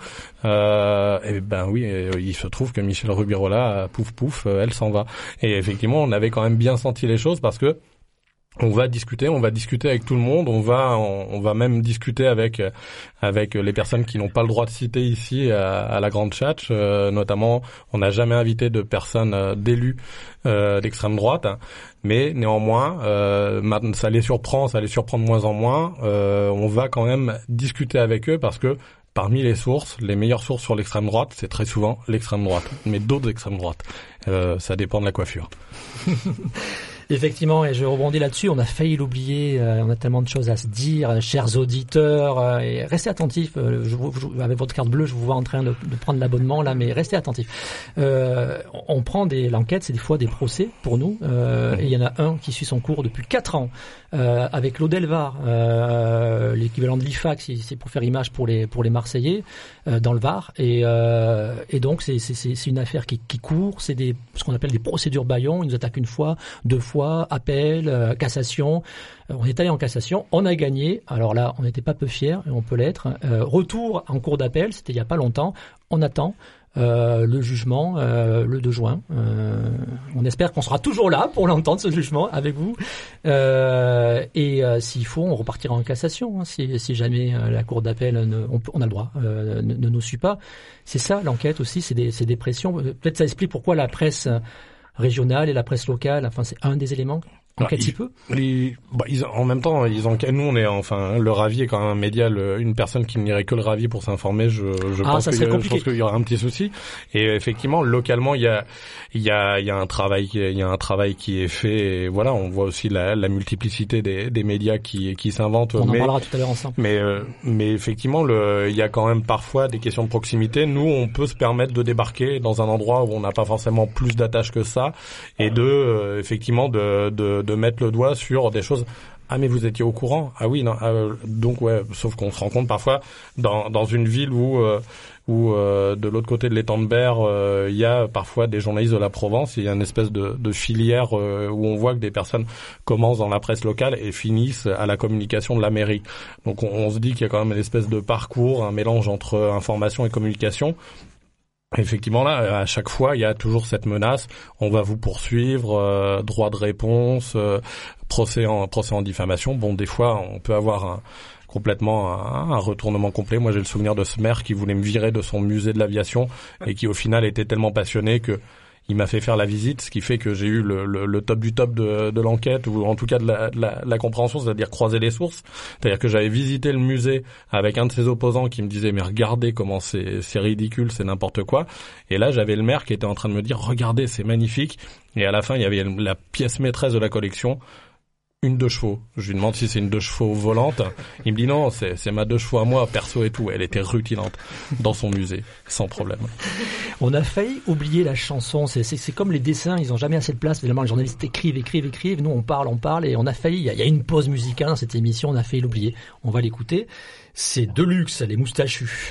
Euh, et ben oui, il se trouve que Michèle Rubirola, pouf pouf, elle s'en va. Et effectivement, on avait quand même bien senti les choses parce que on va discuter, on va discuter avec tout le monde, on va, on, on va même discuter avec avec les personnes qui n'ont pas le droit de citer ici à, à la Grande Tchatch. Euh, notamment, on n'a jamais invité de personnes euh, d'élus euh, d'extrême droite, mais néanmoins, euh, ça les surprend, ça les surprend de moins en moins. Euh, on va quand même discuter avec eux parce que parmi les sources, les meilleures sources sur l'extrême droite, c'est très souvent l'extrême droite, mais d'autres extrêmes droites. Euh, ça dépend de la coiffure.
Effectivement, et je rebondis là-dessus, on a failli l'oublier, euh, on a tellement de choses à se dire, euh, chers auditeurs, euh, et restez attentifs, euh, je, je, avec votre carte bleue, je vous vois en train de, de prendre l'abonnement là, mais restez attentifs. Euh, on prend des, l'enquête, c'est des fois des procès pour nous, euh, et il y en a un qui suit son cours depuis quatre ans, euh, avec l'Aude-et-le-Var, euh, l'équivalent de l'I F A C, c'est pour faire image pour les, pour les Marseillais, euh, dans le Var, et, euh, et donc c'est, c'est, c'est une affaire qui, qui court, c'est des, ce qu'on appelle des procédures bâillons, ils nous attaquent une fois, deux fois, appel, euh, cassation. Euh, on est allé en cassation, on a gagné. Alors là, on n'était pas peu fiers, et on peut l'être. Euh, retour en cours d'appel, c'était il y a pas longtemps. On attend euh, le jugement euh, le deux juin. Euh, on espère qu'on sera toujours là pour l'entendre, ce jugement, avec vous. Euh, et euh, s'il faut, on repartira en cassation. Hein, si, si jamais euh, la cour d'appel, ne, on, on a le droit, euh, ne, ne nous suit pas. C'est ça, l'enquête aussi, c'est des, c'est des pressions. Peut-être ça explique pourquoi la presse régionale et la presse locale, enfin c'est un des éléments. Enquête si peu.
Les, bah, ils, en même temps, ils enquêtent. Nous, on est enfin le Ravi est quand même un média. Le, une personne qui n'irait que le Ravi pour s'informer, je, je
ah,
pense
ça
qu'il
serait
y,
compliqué.
je pense qu'il y aura un petit souci. Et effectivement, localement, il y a, il y a, il y a un travail, il y a un travail qui est fait. Et voilà, on voit aussi la, la multiplicité des, des médias qui, qui s'inventent.
On
mais,
en parlera tout à l'heure ensemble.
Mais, euh, mais effectivement, le, il y a quand même parfois des questions de proximité. Nous, on peut se permettre de débarquer dans un endroit où on n'a pas forcément plus d'attache que ça, et de, euh, effectivement, de, de, de mettre le doigt sur sur des choses. Ah mais vous étiez au courant? Ah oui non. Euh, donc ouais. Sauf qu'on se rend compte parfois dans dans une ville où euh, où euh, de l'autre côté de l'étang de Berre, il euh, y a parfois des journalistes de la Provence. Il y a une espèce de, de filière euh, où on voit que des personnes commencent dans la presse locale et finissent à la communication de la mairie. Donc on, on se dit qu'il y a quand même une espèce de parcours, un mélange entre information et communication. Effectivement, là, à chaque fois, il y a toujours cette menace. On va vous poursuivre, euh, droit de réponse, euh, procès en procès en diffamation. Bon, des fois, on peut avoir un, complètement un, un retournement complet. Moi, j'ai le souvenir de ce maire qui voulait me virer de son musée de l'aviation et qui, au final, était tellement passionné que il m'a fait faire la visite, ce qui fait que j'ai eu le, le, le top du top de, de l'enquête, ou en tout cas de la, de la, de la compréhension, c'est-à-dire croiser les sources. C'est-à-dire que j'avais visité le musée avec un de ses opposants qui me disait « mais regardez comment c'est, c'est ridicule, c'est n'importe quoi ». Et là, j'avais le maire qui était en train de me dire « regardez, c'est magnifique ». Et à la fin, il y avait la pièce maîtresse de la collection, une deux chevaux. Je lui demande si c'est une deux chevaux volante. Il me dit non, c'est, c'est ma deux chevaux à moi, perso et tout. Elle était rutilante dans son musée, sans problème.
On a failli oublier la chanson. C'est, c'est, c'est comme les dessins, ils ont jamais assez de place. Évidemment, les journalistes écrivent, écrivent, écrivent. Nous, on parle, on parle, et on a failli. Il y a, il y a une pause musicale dans cette émission. On a failli l'oublier. On va l'écouter. C'est Deluxe, les moustachus.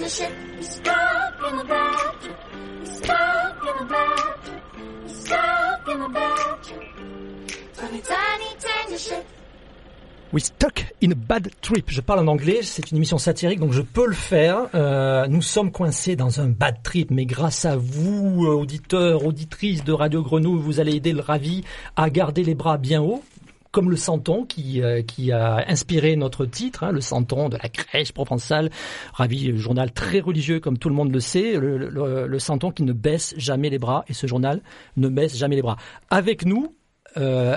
ship. You're stuck in the bad trip. You're stuck in the bad trip. You're stuck in the bad trip. Tiny, tiny, tiny ship.
We stuck in a bad trip. Je parle en anglais, c'est une émission satirique, donc je peux le faire. Euh, nous sommes coincés dans un bad trip, mais grâce à vous, auditeurs, auditrices de Radio Grenouille, vous allez aider le Ravi à garder les bras bien hauts, comme le Santon qui euh, qui a inspiré notre titre, hein, le Santon de la crèche provençale. Ravi, journal très religieux, comme tout le monde le sait, le, le, le Santon qui ne baisse jamais les bras, et ce journal ne baisse jamais les bras. Avec nous, euh,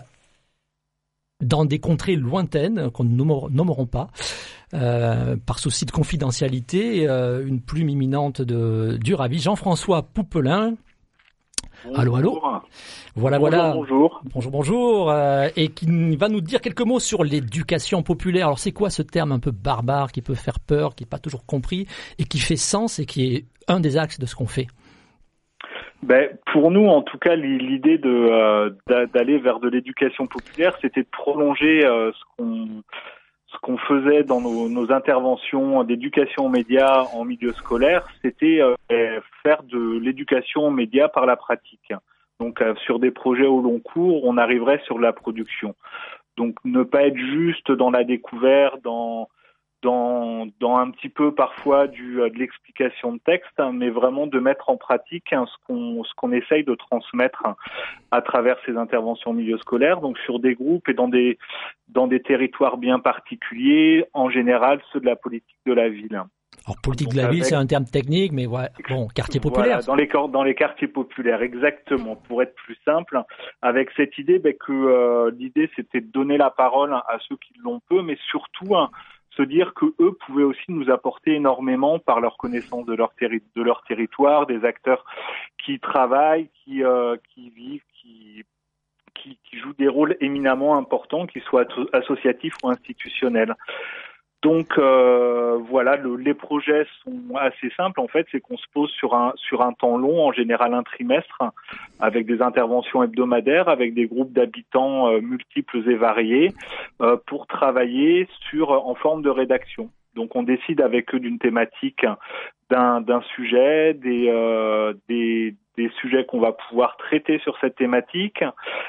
dans des contrées lointaines qu'on ne nommerons pas, euh, par souci de confidentialité, euh, une plume imminente de, du Ravi, Jean-François Poupelin. Bonjour. Allô, allô. Voilà, bonjour, voilà. Bonjour. Bonjour, bonjour. Euh, et qui va nous dire quelques mots sur l'éducation populaire. Alors, c'est quoi ce terme un peu barbare qui peut faire peur, qui n'est pas toujours compris et qui fait sens et qui est un des axes de ce qu'on fait?
Ben, pour nous, en tout cas, l'idée de euh, d'aller vers de l'éducation populaire, c'était de prolonger euh, ce qu'on ce qu'on faisait dans nos, nos interventions d'éducation aux médias en milieu scolaire, c'était euh, faire de l'éducation aux médias par la pratique. Donc, euh, sur des projets au long cours, on arriverait sur la production. Donc, ne pas être juste dans la découverte, dans dans dans un petit peu parfois du de l'explication de texte, hein, mais vraiment de mettre en pratique hein, ce qu'on ce qu'on essaye de transmettre hein, à travers ces interventions au milieu scolaire, donc sur des groupes et dans des dans des territoires bien particuliers, en général ceux de la politique de la ville.
Alors politique donc de la avec... ville, c'est un terme technique, mais ouais, bon, quartier populaire.
Voilà, dans les dans les quartiers populaires, exactement. Pour être plus simple, avec cette idée ben, que euh, l'idée c'était de donner la parole à ceux qui l'ont peu, mais surtout hein, se dire que eux pouvaient aussi nous apporter énormément par leur connaissance de leur terri- de leur territoire, des acteurs qui travaillent, qui euh, qui vivent, qui qui qui jouent des rôles éminemment importants, qu'ils soient associatifs ou institutionnels. Donc euh, voilà, le, les projets sont assez simples en fait, c'est qu'on se pose sur un sur un temps long, en général un trimestre, avec des interventions hebdomadaires, avec des groupes d'habitants euh, multiples et variés, euh, pour travailler sur en forme de rédaction. Donc on décide avec eux d'une thématique, d'un d'un sujet, des euh, des des sujets qu'on va pouvoir traiter sur cette thématique,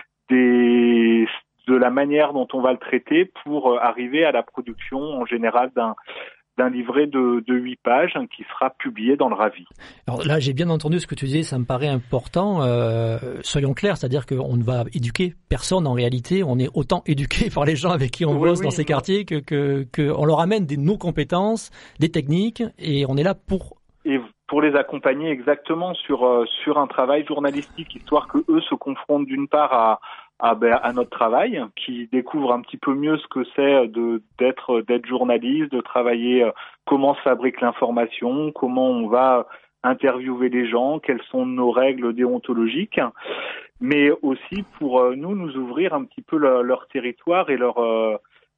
des de la manière dont on va le traiter pour arriver à la production en général d'un d'un livret de, de huit pages hein, qui sera publié dans le Ravi.
Alors là, j'ai bien entendu ce que tu disais, ça me paraît important. Euh, soyons clairs, c'est-à-dire qu'on ne va éduquer personne en réalité. On est autant éduqué par les gens avec qui on oui, bosse oui, dans ces non. quartiers que, que, que on leur amène des, nos compétences, des techniques, et on est là pour...
Et pour les accompagner exactement sur, euh, sur un travail journalistique, histoire que eux se confrontent d'une part à À, ben, à notre travail, qui découvre un petit peu mieux ce que c'est de d'être d'être journaliste, de travailler, euh, comment se fabrique l'information, comment on va interviewer les gens, quelles sont nos règles déontologiques, mais aussi pour euh, nous nous ouvrir un petit peu le, leur territoire et leur euh,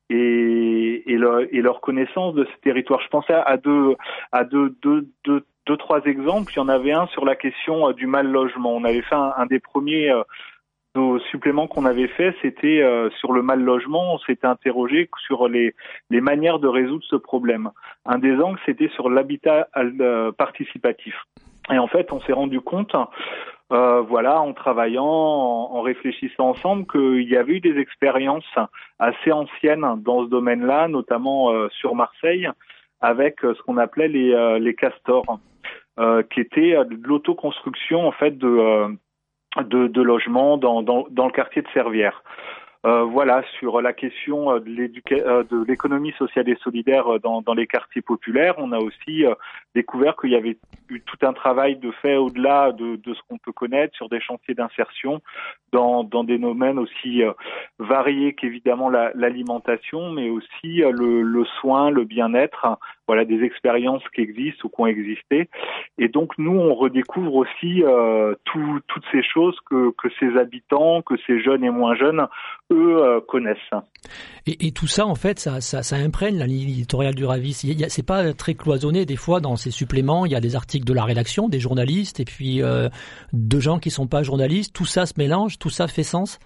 et et leur et leur connaissance de ce territoire. Je pensais à deux à deux deux deux deux trois exemples. Il y en avait un sur la question euh, du mal logement. On avait fait un, un des premiers euh, Nos suppléments qu'on avait fait, c'était euh, sur le mal logement. On s'était interrogé sur les, les manières de résoudre ce problème. Un des angles, c'était sur l'habitat euh, participatif. Et en fait, on s'est rendu compte, euh, voilà, en travaillant, en, en réfléchissant ensemble, qu'il y avait eu des expériences assez anciennes dans ce domaine-là, notamment euh, sur Marseille, avec euh, ce qu'on appelait les, euh, les castors, euh, qui étaient euh, de l'autoconstruction en fait de euh, De, de logement dans, dans, dans le quartier de Servières. Euh, voilà, sur la question de, l'éduca- de l'économie sociale et solidaire dans, dans les quartiers populaires, on a aussi euh, découvert qu'il y avait eu tout un travail de fait au-delà de, de ce qu'on peut connaître sur des chantiers d'insertion dans, dans des domaines aussi euh, variés qu'évidemment la, l'alimentation, mais aussi euh, le, le soin, le bien-être, hein, voilà, des expériences qui existent ou qui ont existé. Et donc nous, on redécouvre aussi euh, tout, toutes ces choses que, que ces habitants, que ces jeunes et moins jeunes, eux, euh, connaissent.
Et, et tout ça, en fait, ça, ça, ça imprègne la ligne éditoriale du Ravi. C'est pas très cloisonné. Des fois, dans ces suppléments, il y a des articles de la rédaction, des journalistes, et puis euh, de gens qui sont pas journalistes. Tout ça se mélange, tout ça fait sens.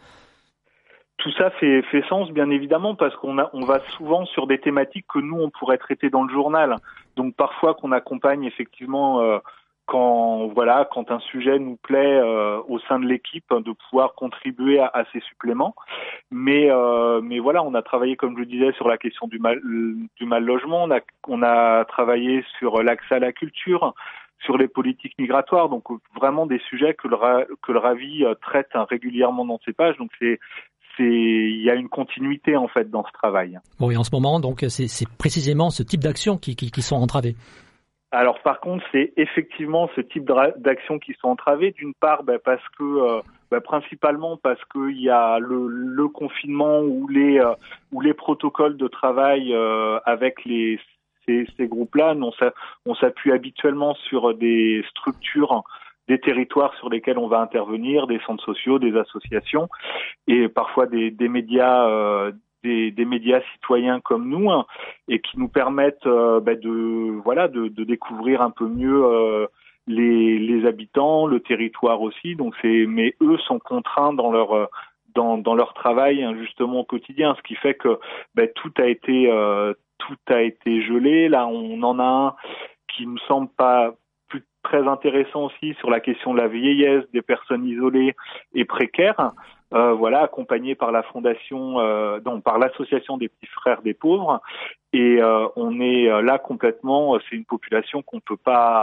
Tout ça fait, fait sens, bien évidemment, parce qu'on a, on va souvent sur des thématiques que nous, on pourrait traiter dans le journal. Donc parfois qu'on accompagne effectivement euh, quand voilà quand un sujet nous plaît euh, au sein de l'équipe, de pouvoir contribuer à, à ces suppléments. Mais euh, mais voilà, on a travaillé, comme je le disais, sur la question du mal du mal logement. On a on a travaillé sur l'accès à la culture, sur les politiques migratoires. Donc vraiment des sujets que le que le Ravi traite régulièrement dans ses pages. Donc c'est c'est il y a une continuité en fait dans ce travail.
Bon, et en ce moment, donc c'est c'est précisément ce type d'actions qui qui, qui sont entravées.
Alors par contre, c'est effectivement ce type d'actions qui sont entravées, d'une part bah, parce que euh, bah, principalement parce qu'il y a le, le confinement ou les euh, ou les protocoles de travail euh, avec les ces, ces groupes-là. On, on s'appuie habituellement sur des structures, des territoires sur lesquels on va intervenir, des centres sociaux, des associations et parfois des, des médias. Euh, Des, des médias citoyens comme nous, hein, et qui nous permettent euh, bah, de voilà de, de découvrir un peu mieux euh, les, les habitants, le territoire aussi. Donc c'est mais eux sont contraints dans leur dans, dans leur travail hein, justement au quotidien, ce qui fait que bah, tout a été euh, tout a été gelé. Là on en a un qui me semble pas plus très intéressant aussi sur la question de la vieillesse, des personnes isolées et précaires. Euh, voilà, accompagné par la fondation, euh, donc par l'association des petits frères des pauvres, et euh, on est là complètement. C'est une population qu'on peut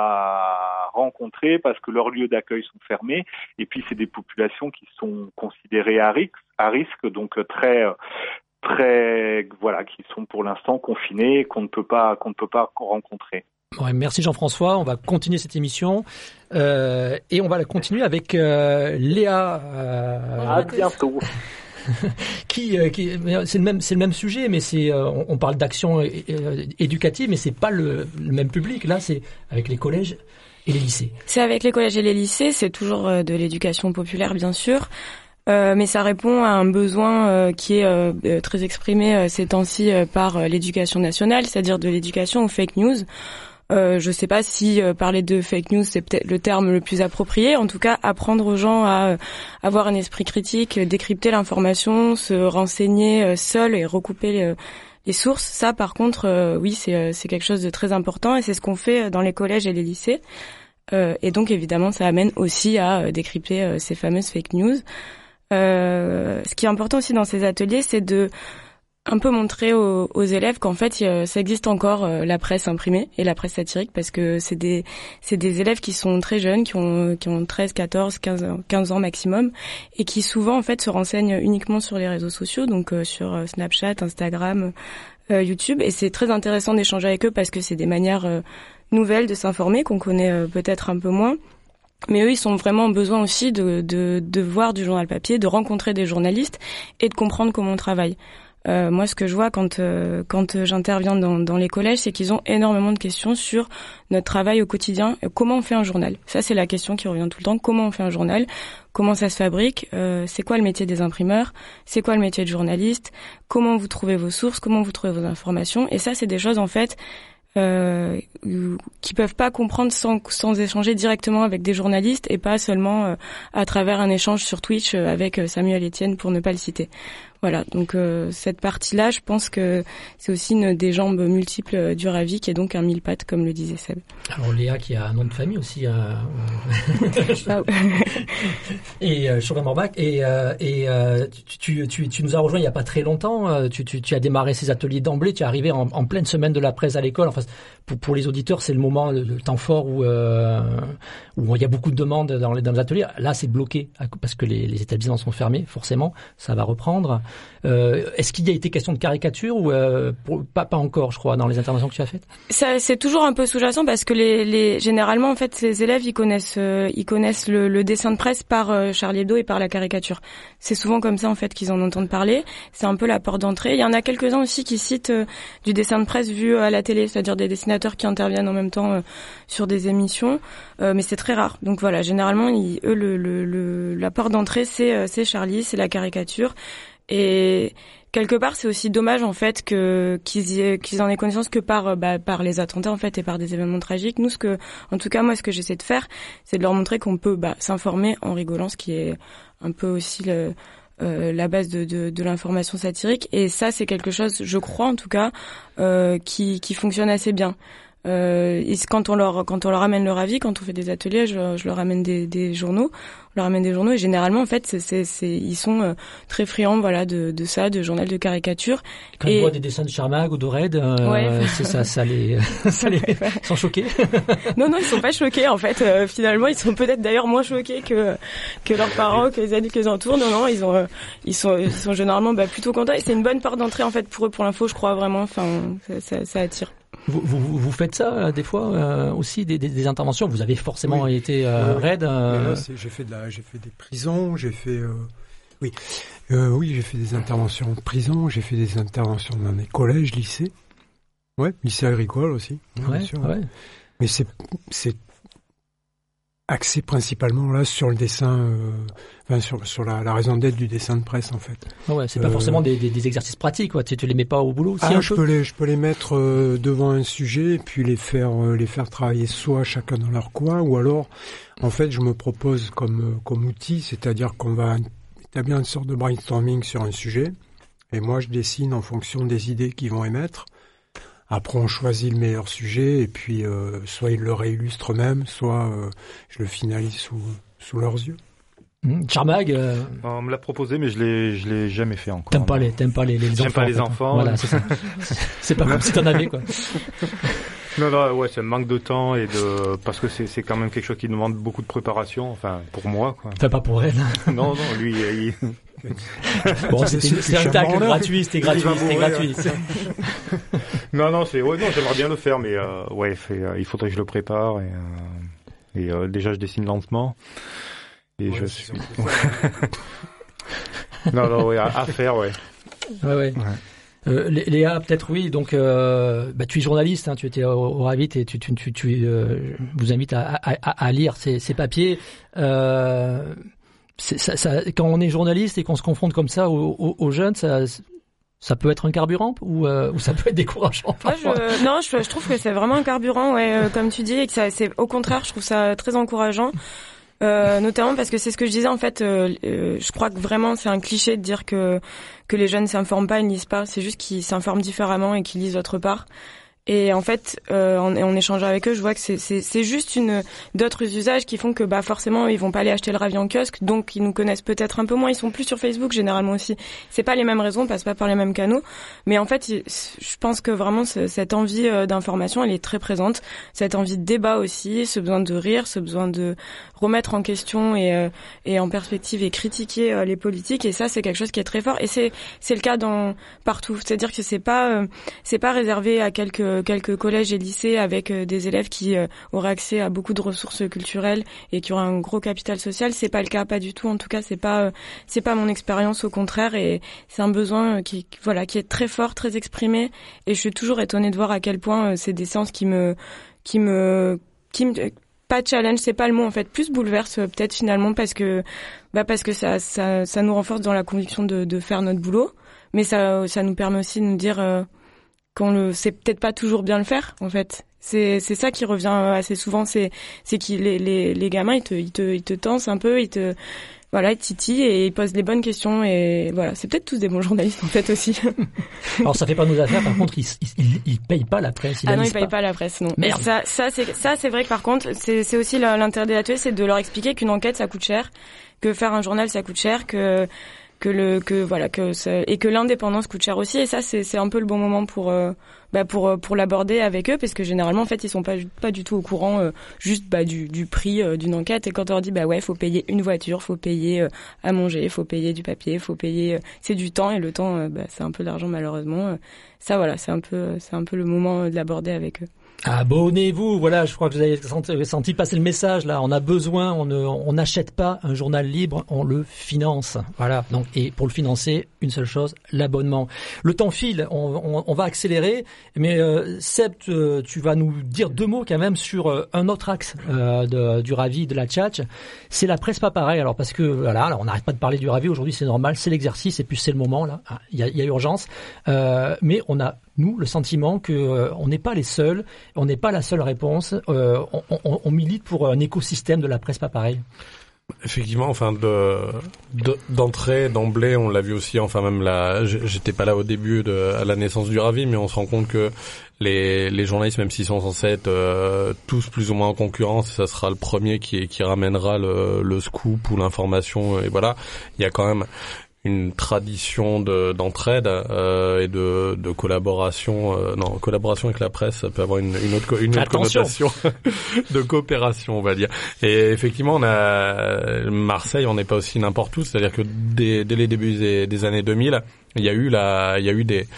pas rencontrer parce que leurs lieux d'accueil sont fermés, et puis c'est des populations qui sont considérées à risque, à risque, donc très, très, voilà, qui sont pour l'instant confinées, qu'on ne peut pas, qu'on ne peut pas rencontrer.
Ouais, merci Jean-François, on va continuer cette émission euh, et on va la continuer avec euh, Léa. Euh,
à bientôt.
qui, euh, qui, c'est le même, c'est le même sujet, mais c'est, euh, on, on parle d'action é- é- éducative, mais c'est pas le, le même public. Là, c'est avec les collèges et les lycées.
C'est avec les collèges et les lycées, c'est toujours euh, de l'éducation populaire, bien sûr. Euh, mais ça répond à un besoin euh, qui est euh, très exprimé euh, ces temps-ci euh, par euh, l'éducation nationale, c'est-à-dire de l'éducation aux fake news. Euh, je sais pas si euh, parler de fake news c'est peut-être le terme le plus approprié. En tout cas, apprendre aux gens à euh, avoir un esprit critique, décrypter l'information, se renseigner euh, seul et recouper les, les sources. Ça, par contre, euh, oui, c'est euh, c'est quelque chose de très important et c'est ce qu'on fait dans les collèges et les lycées. Euh, et donc, évidemment, ça amène aussi à euh, décrypter euh, ces fameuses fake news. Euh, ce qui est important aussi dans ces ateliers, c'est de un peu montrer aux, aux élèves qu'en fait ça existe encore euh, la presse imprimée et la presse satirique, parce que c'est des c'est des élèves qui sont très jeunes, qui ont qui ont treize, quatorze, quinze ans maximum, et qui souvent en fait se renseignent uniquement sur les réseaux sociaux, donc euh, sur euh, Snapchat, Instagram, euh, YouTube, et c'est très intéressant d'échanger avec eux parce que c'est des manières euh, nouvelles de s'informer qu'on connaît euh, peut-être un peu moins. Mais eux, ils sont vraiment en besoin aussi de, de, de voir du journal papier, de rencontrer des journalistes et de comprendre comment on travaille. Euh, moi, ce que je vois quand euh, quand j'interviens dans, dans les collèges, c'est qu'ils ont énormément de questions sur notre travail au quotidien. Comment on fait un journal ? Ça, c'est la question qui revient tout le temps. Comment on fait un journal ? Comment ça se fabrique ? euh, C'est quoi le métier des imprimeurs ? C'est quoi le métier de journaliste ? Comment vous trouvez vos sources ? Comment vous trouvez vos informations ? Et ça, c'est des choses, en fait, Euh, qui peuvent pas comprendre sans, sans échanger directement avec des journalistes et pas seulement euh, à travers un échange sur Twitch euh, avec Samuel Etienne, pour ne pas le citer. Voilà, donc euh, cette partie-là, je pense que c'est aussi une des jambes multiples du Ravi, qui est donc un mille pattes, comme le disait Seb.
Alors Léa, qui a un nom de famille aussi, euh...
ah,
et euh, Chauvet-Morbach, et, euh, et euh, tu, tu, tu nous as rejoint il y a pas très longtemps. Tu, tu, tu as démarré ces ateliers d'emblée. Tu es arrivé en, en pleine semaine de la presse à l'école. Enfin, pour, pour les auditeurs, c'est le moment, le, le temps fort où euh, où il y a beaucoup de demandes dans les, dans les ateliers. Là, c'est bloqué parce que les, les établissements sont fermés. Forcément, ça va reprendre. Euh, est-ce qu'il y a été question de caricature ou euh, pour, pas, pas encore, je crois, dans les interventions que tu as faites?
Ça, c'est toujours un peu sous-jacent parce que les, les, généralement, en fait, ces élèves, ils connaissent, euh, ils connaissent le, le dessin de presse par euh, Charlie Hebdo et par la caricature. C'est souvent comme ça, en fait, qu'ils en entendent parler. C'est un peu la porte d'entrée. Il y en a quelques-uns aussi qui citent euh, du dessin de presse vu à la télé, c'est-à-dire des dessinateurs qui interviennent en même temps euh, sur des émissions, euh, mais c'est très rare. Donc voilà, généralement, ils, eux, le, le, le, la porte d'entrée, c'est, euh, c'est Charlie, c'est la caricature. Et quelque part, c'est aussi dommage en fait que qu'ils y aient, qu'ils en aient connaissance que par bah, par les attentats en fait et par des événements tragiques. Nous, ce que, en tout cas, moi, ce que j'essaie de faire, c'est de leur montrer qu'on peut bah, s'informer en rigolant, ce qui est un peu aussi le, euh, la base de, de, de l'information satirique. Et ça, c'est quelque chose, je crois en tout cas, euh, qui qui fonctionne assez bien. Euh, et quand on leur quand on leur amène leur avis, quand on fait des ateliers, je, je leur amène des, des journaux, on leur amène des journaux et généralement en fait c'est c'est, c'est ils sont euh, très friands voilà de de ça, de journal de caricature.
Quand
et...
ils voient des dessins de Charmag ou de Red, euh,
ouais.
c'est ça ça les ça les ils sont choqués.
Non non, ils sont pas choqués en fait. Euh, finalement, ils sont peut-être d'ailleurs moins choqués que que leurs parents, que les adultes qui les entourent. Non non, ils ont euh, ils sont ils sont généralement bah, plutôt contents et c'est une bonne porte d'entrée en fait pour eux pour l'info, je crois vraiment. Enfin ça, ça, ça attire.
Vous, vous, vous faites ça euh, des fois euh, aussi des, des, des interventions. Vous avez forcément
oui.
été euh,
euh,
raide. Euh...
Là, c'est, j'ai fait de la, j'ai fait des prisons, j'ai fait, euh, oui, euh, oui, j'ai fait des interventions en prison, j'ai fait des interventions dans des collèges, lycées, ouais, lycée agricole aussi,
ouais,
bien sûr.
Ouais.
Mais c'est, c'est axé principalement là sur le dessin, euh, enfin sur sur la, la raison d'être du dessin de presse en fait.
Ah ouais, c'est pas euh, forcément des, des, des exercices pratiques, quoi. Tu, tu les mets pas au boulot aussi.
Ah,
un
je
peu
peux les je peux les mettre euh, devant un sujet et puis les faire euh, les faire travailler soit chacun dans leur coin ou alors en fait je me propose comme euh, comme outil, c'est-à-dire qu'on va établir une sorte de brainstorming sur un sujet et moi je dessine en fonction des idées qu'ils vont émettre. Après, on choisit le meilleur sujet et puis euh, soit ils le réillustrent eux-mêmes, soit euh, je le finalise sous, sous leurs yeux.
Mmh. Charmag, euh...
on me l'a proposé, mais je l'ai, je l'ai jamais fait encore.
T'aimes pas les, t'aimes pas les, les
J'aime
enfants.
pas les
en fait.
enfants.
Voilà, c'est ça. C'est pas comme si t'en avais, quoi.
Non, non, ouais, c'est un manque de temps et de, parce que c'est, c'est quand même quelque chose qui demande beaucoup de préparation, enfin, pour moi, quoi.
Enfin, pas pour elle.
Non, non, lui, il...
Bon, c'était, c'est, c'est un tacle gratuit, c'était gratuit, c'était gratuit.
Non, non, c'est, ouais, non, j'aimerais bien le faire, mais, euh, ouais, fait, euh, il faudrait que je le prépare et, euh, et, euh, déjà, je dessine lentement. Et ouais, je suis. non, non, ouais, à, à faire, ouais.
Ouais, ouais. ouais. Euh, Léa, peut-être oui. Donc, euh, bah, tu es journaliste, hein, tu étais au, au Ravit et tu, tu, tu, tu euh, vous invite à, à, à, à lire ces, ces papiers. Euh, c'est, ça, ça, quand on est journaliste et qu'on se confronte comme ça aux, aux, aux jeunes, ça, ça peut être un carburant ou, euh, ou ça peut être décourageant.
Moi, je, non, je, je trouve que c'est vraiment un carburant, ouais, euh, comme tu dis, et que ça, c'est au contraire, je trouve ça très encourageant. Euh, notamment parce que c'est ce que je disais en fait. Euh, euh, je crois que vraiment c'est un cliché de dire que que les jeunes s'informent pas, ils ne lisent pas. C'est juste qu'ils s'informent différemment et qu'ils lisent autre part. Et en fait, euh, en, en échangeant avec eux, je vois que c'est, c'est, c'est juste une d'autres usages qui font que bah forcément ils vont pas aller acheter le Ravi en kiosque, donc ils nous connaissent peut-être un peu moins. Ils sont plus sur Facebook généralement aussi. C'est pas les mêmes raisons, on passe pas par les mêmes canaux, mais en fait, je pense que vraiment cette envie d'information, elle est très présente. Cette envie de débat aussi, ce besoin de rire, ce besoin de remettre en question et et en perspective et critiquer les politiques. Et ça, c'est quelque chose qui est très fort. Et c'est c'est le cas dans partout. C'est-à-dire que c'est pas c'est pas réservé à quelques quelques collèges et lycées avec euh, des élèves qui euh, auraient accès à beaucoup de ressources culturelles et qui auraient un gros capital social. C'est pas le cas, pas du tout. En tout cas, c'est pas euh, c'est pas mon expérience, au contraire. Et c'est un besoin qui voilà qui est très fort, très exprimé. Et je suis toujours étonnée de voir à quel point euh, c'est des séances qui me qui me qui me pas challenge, c'est pas le mot en fait, plus bouleverse euh, peut-être finalement parce que bah parce que ça ça ça nous renforce dans la conviction de de faire notre boulot, mais ça ça nous permet aussi de nous dire euh, qu'on le c'est peut-être pas toujours bien le faire en fait. C'est c'est ça qui revient assez souvent, c'est c'est que les les les gamins ils te ils te ils te tensent un peu, ils te voilà, ils titillent et ils posent les bonnes questions et voilà, c'est peut-être tous des bons journalistes en fait aussi.
Alors ça fait pas nos affaires, par contre ils ils ils payent pas la presse, ils
Ah non, ils
pas.
payent pas la presse, non.
Merde.
Et ça ça c'est ça c'est vrai que par contre, c'est c'est aussi l'intérêt des ateliers, c'est de leur expliquer qu'une enquête ça coûte cher, que faire un journal ça coûte cher, que que le que voilà que ça, et que l'indépendance coûte cher aussi, et ça c'est c'est un peu le bon moment pour euh, bah pour pour l'aborder avec eux, parce que généralement en fait ils sont pas pas du tout au courant euh, juste bah du du prix euh, d'une enquête, et quand on leur dit bah ouais faut payer une voiture, faut payer euh, à manger, faut payer du papier, faut payer euh, c'est du temps, et le temps euh, bah c'est un peu d'argent malheureusement, euh, ça voilà c'est un peu c'est un peu le moment de l'aborder avec eux.
Abonnez-vous, voilà, je crois que vous avez senti, senti passer le message là. On a besoin, on ne, on n'achète pas un journal libre, on le finance. Voilà. Donc, et pour le financer, une seule chose, l'abonnement. Le temps file, on, on, on va accélérer, mais euh, Seb, tu, tu vas nous dire deux mots quand même sur euh, un autre axe euh, de, du Ravi, de la Tchatch. C'est la presse pas pareil. Alors parce que voilà, alors on n'arrête pas de parler du Ravi aujourd'hui, c'est normal, c'est l'exercice et puis c'est le moment là. Il y a, il y a urgence, euh, mais on a nous le sentiment que euh, on n'est pas les seuls. On n'est pas la seule réponse. Euh, on, on, on milite pour un écosystème de la presse pas pareil.
Effectivement, enfin de, de d'entrée, d'emblée, on l'a vu aussi. Enfin même là, j'étais pas là au début de à la naissance du Ravi, mais on se rend compte que les les journalistes, même s'ils sont censés être euh, tous plus ou moins en concurrence, ça sera le premier qui qui ramènera le le scoop ou l'information. Et voilà, il y a quand même une tradition de, d'entraide euh, et de, de collaboration. Euh, non, collaboration avec la presse, ça peut avoir une, une autre, une autre connotation de coopération, on va dire. Et effectivement, on a Marseille, on n'est pas aussi n'importe où. C'est-à-dire que dès, dès les débuts des, des années deux mille, il y a eu la, il y a eu des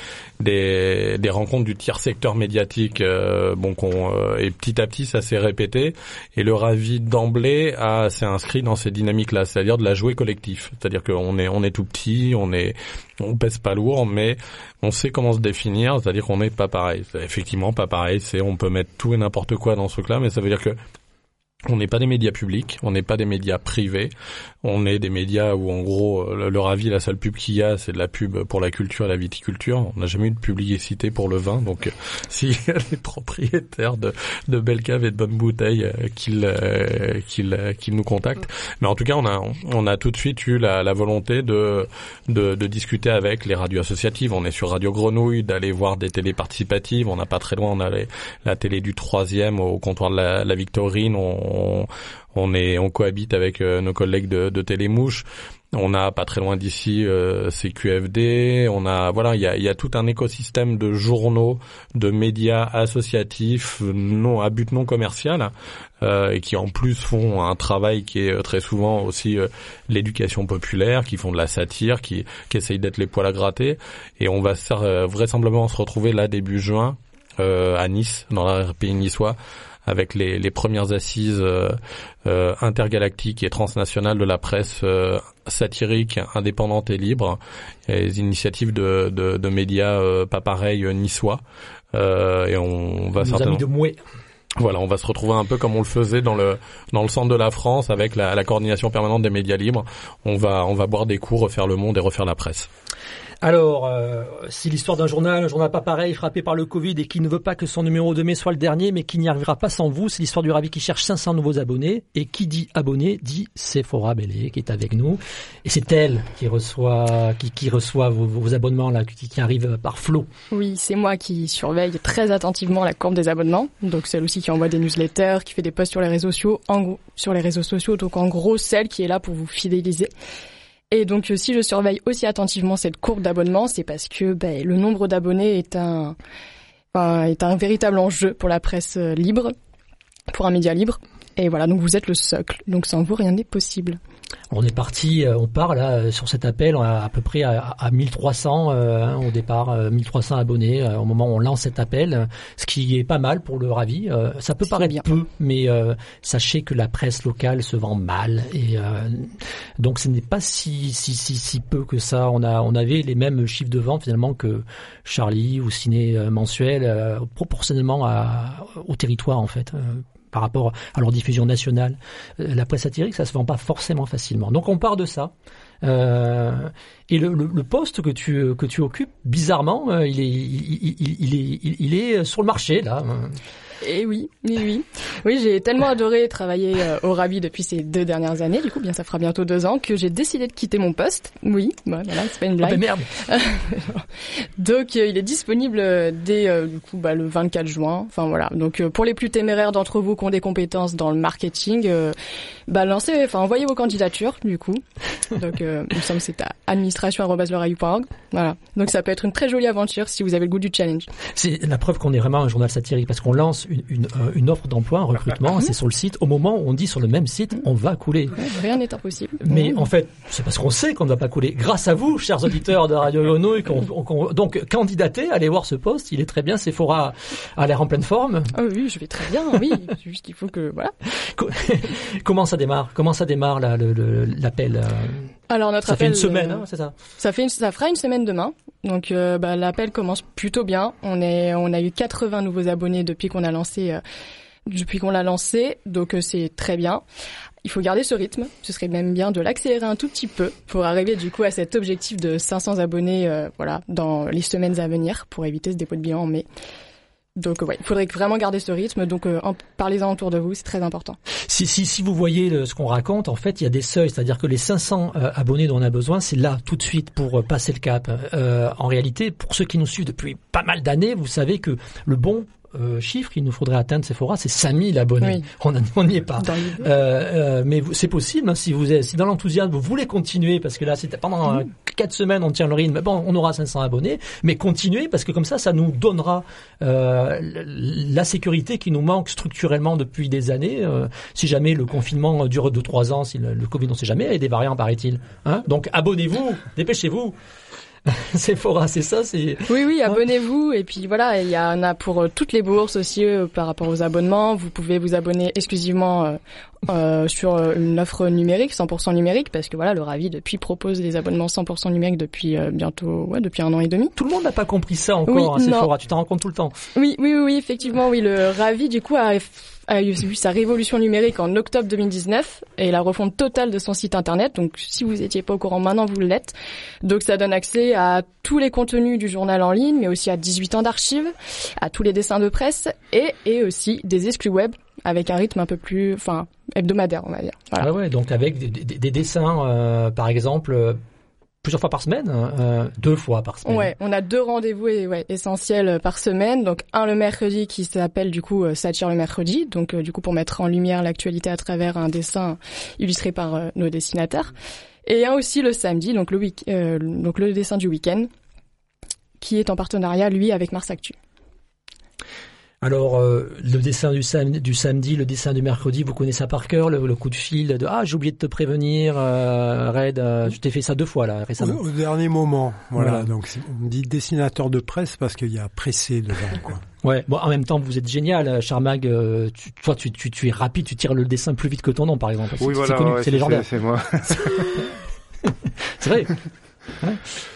des, des rencontres du tiers secteur médiatique, euh, bon, qu'on, euh, et petit à petit ça s'est répété. Et le Ravi d'emblée a s'est inscrit dans ces dynamiques-là, c'est-à-dire de la jouer collectif. C'est-à-dire qu'on est on est tout petit, on est on pèse pas lourd, mais on sait comment se définir. C'est-à-dire qu'on n'est pas pareil. C'est effectivement pas pareil. C'est on peut mettre tout et n'importe quoi dans ce truc-là, mais ça veut dire que on n'est pas des médias publics, on n'est pas des médias privés, on est des médias où en gros le, le Ravi, la seule pub qu'il y a, c'est de la pub pour la culture et la viticulture. On n'a jamais eu de publicité pour le vin, donc euh, s'il y a les propriétaires de, de belles caves et de bonnes bouteilles euh, qu'ils euh, qu'ils euh, qu'ils nous contactent. Mais en tout cas, on a on a tout de suite eu la, la volonté de, de de discuter avec les radios associatives. On est sur Radio Grenouille, d'aller voir des télés participatives. On n'a pas très loin, on a les, la télé du troisième au comptoir de la, la Victorine. On, On, on est, on cohabite avec euh, nos collègues de, de Télémouche. On a pas très loin d'ici euh, C Q F D. On a, voilà, il y a, il y a tout un écosystème de journaux, de médias associatifs, non à but non commercial, euh, et qui en plus font un travail qui est très souvent aussi euh, l'éducation populaire, qui font de la satire, qui, qui essayent d'être les poils à gratter. Et on va euh, vraisemblablement se retrouver là début juin euh, à Nice, dans l'arrière pays niçois, avec les, les premières assises euh, euh, intergalactiques et transnationales de la presse euh, satirique, indépendante et libre, et les initiatives de, de, de médias euh, pas pareils euh, niçois. Euh, et on va
Nos
certainement...
amis de Mouet.
Voilà, on va se retrouver un peu comme on le faisait dans le dans le centre de la France avec la, la coordination permanente des médias libres. On va on va boire des coups, refaire le monde et refaire la presse.
Alors, euh, c'est l'histoire d'un journal, un journal pas pareil, frappé par le Covid et qui ne veut pas que son numéro de mai soit le dernier, mais qui n'y arrivera pas sans vous. C'est l'histoire du Ravi qui cherche cinq cents nouveaux abonnés. Et qui dit abonné dit Sephora Bellé, qui est avec nous. Et c'est elle qui reçoit, qui, qui reçoit vos, vos abonnements là, qui, qui arrivent par flot.
Oui, c'est moi qui surveille très attentivement la courbe des abonnements. Donc celle aussi qui envoie des newsletters, qui fait des posts sur les réseaux sociaux, en gros, sur les réseaux sociaux. Donc en gros, celle qui est là pour vous fidéliser. Et donc, si je surveille aussi attentivement cette courbe d'abonnement, c'est parce que ben, le nombre d'abonnés est un, enfin, est un véritable enjeu pour la presse libre, pour un média libre. Et voilà, donc vous êtes le socle. Donc sans vous, rien n'est possible.
On est parti, on part là sur cet appel à, à peu près à, à mille trois cents euh, hein, au départ, euh, mille trois cents abonnés euh, au moment où on lance cet appel, ce qui est pas mal pour le Ravi. Euh, ça peut paraître bien peu, mais euh, sachez que la presse locale se vend mal et euh, donc ce n'est pas si si si si peu que ça. On a on avait les mêmes chiffres de vente finalement que Charlie ou Ciné Mensuel, euh, proportionnellement à, au territoire en fait. Euh, par rapport à leur diffusion nationale. La presse satirique, ça se vend pas forcément facilement. Donc on part de ça. Euh, et le, le, le poste que tu que tu occupes, bizarrement, euh, il est il, il, il est il, il est sur le marché là.
Et oui, oui, oui. Oui, j'ai tellement adoré travailler euh, au Ravi depuis ces deux dernières années. Du coup, bien, ça fera bientôt deux ans que j'ai décidé de quitter mon poste. Oui, bah, voilà, c'est pas une blague.
Ah, mais merde.
Donc, euh, il est disponible dès euh, du coup bah, le vingt-quatre juin. Enfin voilà. Donc, euh, pour les plus téméraires d'entre vous qui ont des compétences dans le marketing, euh, bah lancez, enfin envoyez vos candidatures. Du coup, donc euh, il me semble que c'est à administration arobase le ravi point org. Voilà. Donc, ça peut être une très jolie aventure si vous avez le goût du challenge.
C'est la preuve qu'on est vraiment un journal satirique parce qu'on lance Une, une, une offre d'emploi, un recrutement, c'est sur le site. Au moment où on dit sur le même site, on va couler.
Ouais, rien n'est impossible.
Mais en fait, c'est parce qu'on sait qu'on ne va pas couler. Grâce à vous, chers auditeurs de Radio Grenouille, qu'on, qu'on, donc candidatez, allez voir ce poste, il est très bien. Sephora a l'air en pleine forme.
Ah oui, je vais très bien. Oui, c'est juste qu'il faut que voilà.
Comment ça démarre Comment ça démarre là, le, le, l'appel
Alors notre
ça
appel,
fait une semaine,
euh,
hein, c'est ça.
Ça fait une, ça fera une semaine demain. Donc euh, bah, l'appel commence plutôt bien. On est, on a eu quatre-vingts nouveaux abonnés depuis qu'on a lancé, euh, depuis qu'on l'a lancé. Donc euh, c'est très bien. Il faut garder ce rythme. Ce serait même bien de l'accélérer un tout petit peu pour arriver du coup à cet objectif de cinq cents abonnés, euh, voilà, dans les semaines à venir pour éviter ce dépôt de bilan en mai. Donc, ouais, il faudrait vraiment garder ce rythme. Donc, euh, en, parlez-en autour de vous, c'est très important.
Si, si, si vous voyez le, ce qu'on raconte, en fait, il y a des seuils, c'est-à-dire que les cinq cents euh, abonnés dont on a besoin, c'est là, tout de suite, pour euh, passer le cap. Euh, en réalité, pour ceux qui nous suivent depuis pas mal d'années, vous savez que le bon Euh, chiffre qu'il nous faudrait atteindre Sephora, c'est cinq mille abonnés. Oui. On on n'y est pas. Euh, euh, mais vous, c'est possible, hein, si vous êtes, si dans l'enthousiasme vous voulez continuer, parce que là, c'est pendant mmh. euh, quatre semaines on tient le rythme. Bon, on aura cinq cents abonnés, mais continuez parce que comme ça, ça nous donnera euh, la sécurité qui nous manque structurellement depuis des années. Euh, si jamais le confinement dure deux trois ans, si le, le Covid, on sait jamais, il y a des variants, paraît-il. Hein, donc abonnez-vous, dépêchez-vous. Sephora, c'est ça, c'est.
Oui, oui, abonnez-vous et puis voilà, il y en a pour euh, toutes les bourses aussi euh, par rapport aux abonnements. Vous pouvez vous abonner exclusivement euh, euh, sur euh, une offre numérique, cent pour cent numérique, parce que voilà, le Ravi depuis propose des abonnements cent pour cent numériques depuis euh, bientôt, ouais, depuis un an et demi.
Tout le monde n'a pas compris ça encore,
oui,
hein, Sephora. Tu t'en rends compte tout le temps.
Oui, oui, oui, oui, effectivement, oui, le Ravi du coup a a eu sa révolution numérique en octobre deux mille dix-neuf et la refonte totale de son site internet. Donc, si vous étiez pas au courant, maintenant vous l'êtes. Donc, ça donne accès à tous les contenus du journal en ligne, mais aussi à dix-huit ans d'archives, à tous les dessins de presse et, et aussi des exclus web avec un rythme un peu plus, enfin, hebdomadaire, on va dire. Voilà.
Ah ouais, donc avec des, des, des dessins, euh, par exemple, euh, plusieurs fois par semaine, euh, deux fois par semaine.
Ouais, on a deux rendez-vous ouais, essentiels par semaine. Donc un le mercredi qui s'appelle du coup Satire le mercredi, donc euh, du coup pour mettre en lumière l'actualité à travers un dessin illustré par euh, nos dessinateurs. Et un aussi le samedi, donc le week, euh, donc le dessin du week-end, qui est en partenariat lui avec Mars Actu.
Alors, euh, le dessin du, sam- du samedi, le dessin du mercredi, vous connaissez ça par cœur, le, le coup de fil de « Ah, j'ai oublié de te prévenir, euh, Red, euh, je t'ai fait ça deux fois, là, récemment. »
Au, au dernier moment, voilà. voilà. Donc, on me dit dessinateur de presse parce qu'il y a pressé dedans, quoi.
Ouais, bon, en même temps, vous êtes génial, Charmag. Euh, tu, toi, tu, tu, tu es rapide, tu tires le dessin plus vite que ton nom, par exemple.
Oui,
c'est,
voilà,
c'est connu,
ouais,
c'est
c'est
légendaire.
C'est, c'est moi.
C'est vrai. Ouais.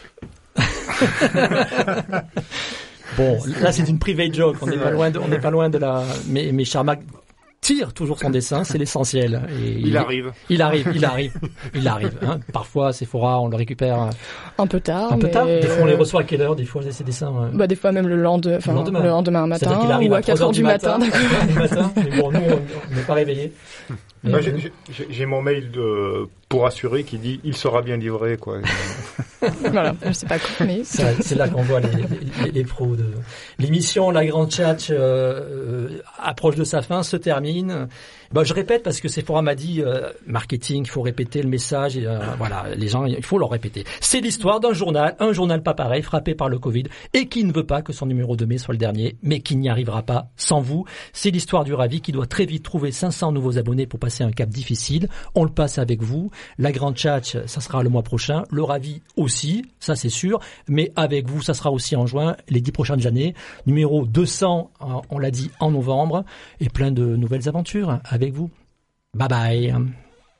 Bon, là c'est une private joke, on n'est pas loin de, on n'est pas loin de la, mais, mais Charmag tire toujours son dessin, c'est l'essentiel. Et
il, il arrive.
Il arrive, il arrive, il arrive. Hein. Parfois, Sephora, on le récupère
un peu tard.
Un peu
mais...
tard. Des fois, on les reçoit à quelle heure? Des fois, ces dessins. Ouais.
Bah, des fois même le lendemain, enfin, le lendemain, le lendemain matin,
qu'il arrive
ou à,
à
quatre heures du matin.
matin, du matin. Mais bon, nous, on n'est pas réveillés.
Bah, j'ai, j'ai, j'ai mon mail de, pour assurer qui dit il sera bien livré, quoi.
Voilà, je sais pas quoi, mais
c'est, c'est là qu'on voit les, les, les pros de l'émission. La grande chat euh, approche de sa fin, se termine. Bah, je répète parce que Sephora m'a dit euh, marketing, il faut répéter le message. Et, euh, voilà, les gens, il faut leur répéter. C'est l'histoire d'un journal, un journal pas pareil, frappé par le Covid et qui ne veut pas que son numéro de mai soit le dernier, mais qui n'y arrivera pas sans vous. C'est l'histoire du Ravi qui doit très vite trouver cinq cents nouveaux abonnés pour passer un cap difficile. On le passe avec vous. La grande chat, ça sera le mois prochain. Le Ravi aussi, ça c'est sûr. Mais avec vous, ça sera aussi en juin, les dix prochaines années. Numéro deux cents, on l'a dit, en novembre. Et plein de nouvelles aventures avec vous. Bye bye.
Bye.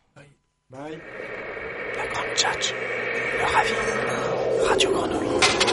Bye. La grande chat, le Ravi, Radio Grenouille.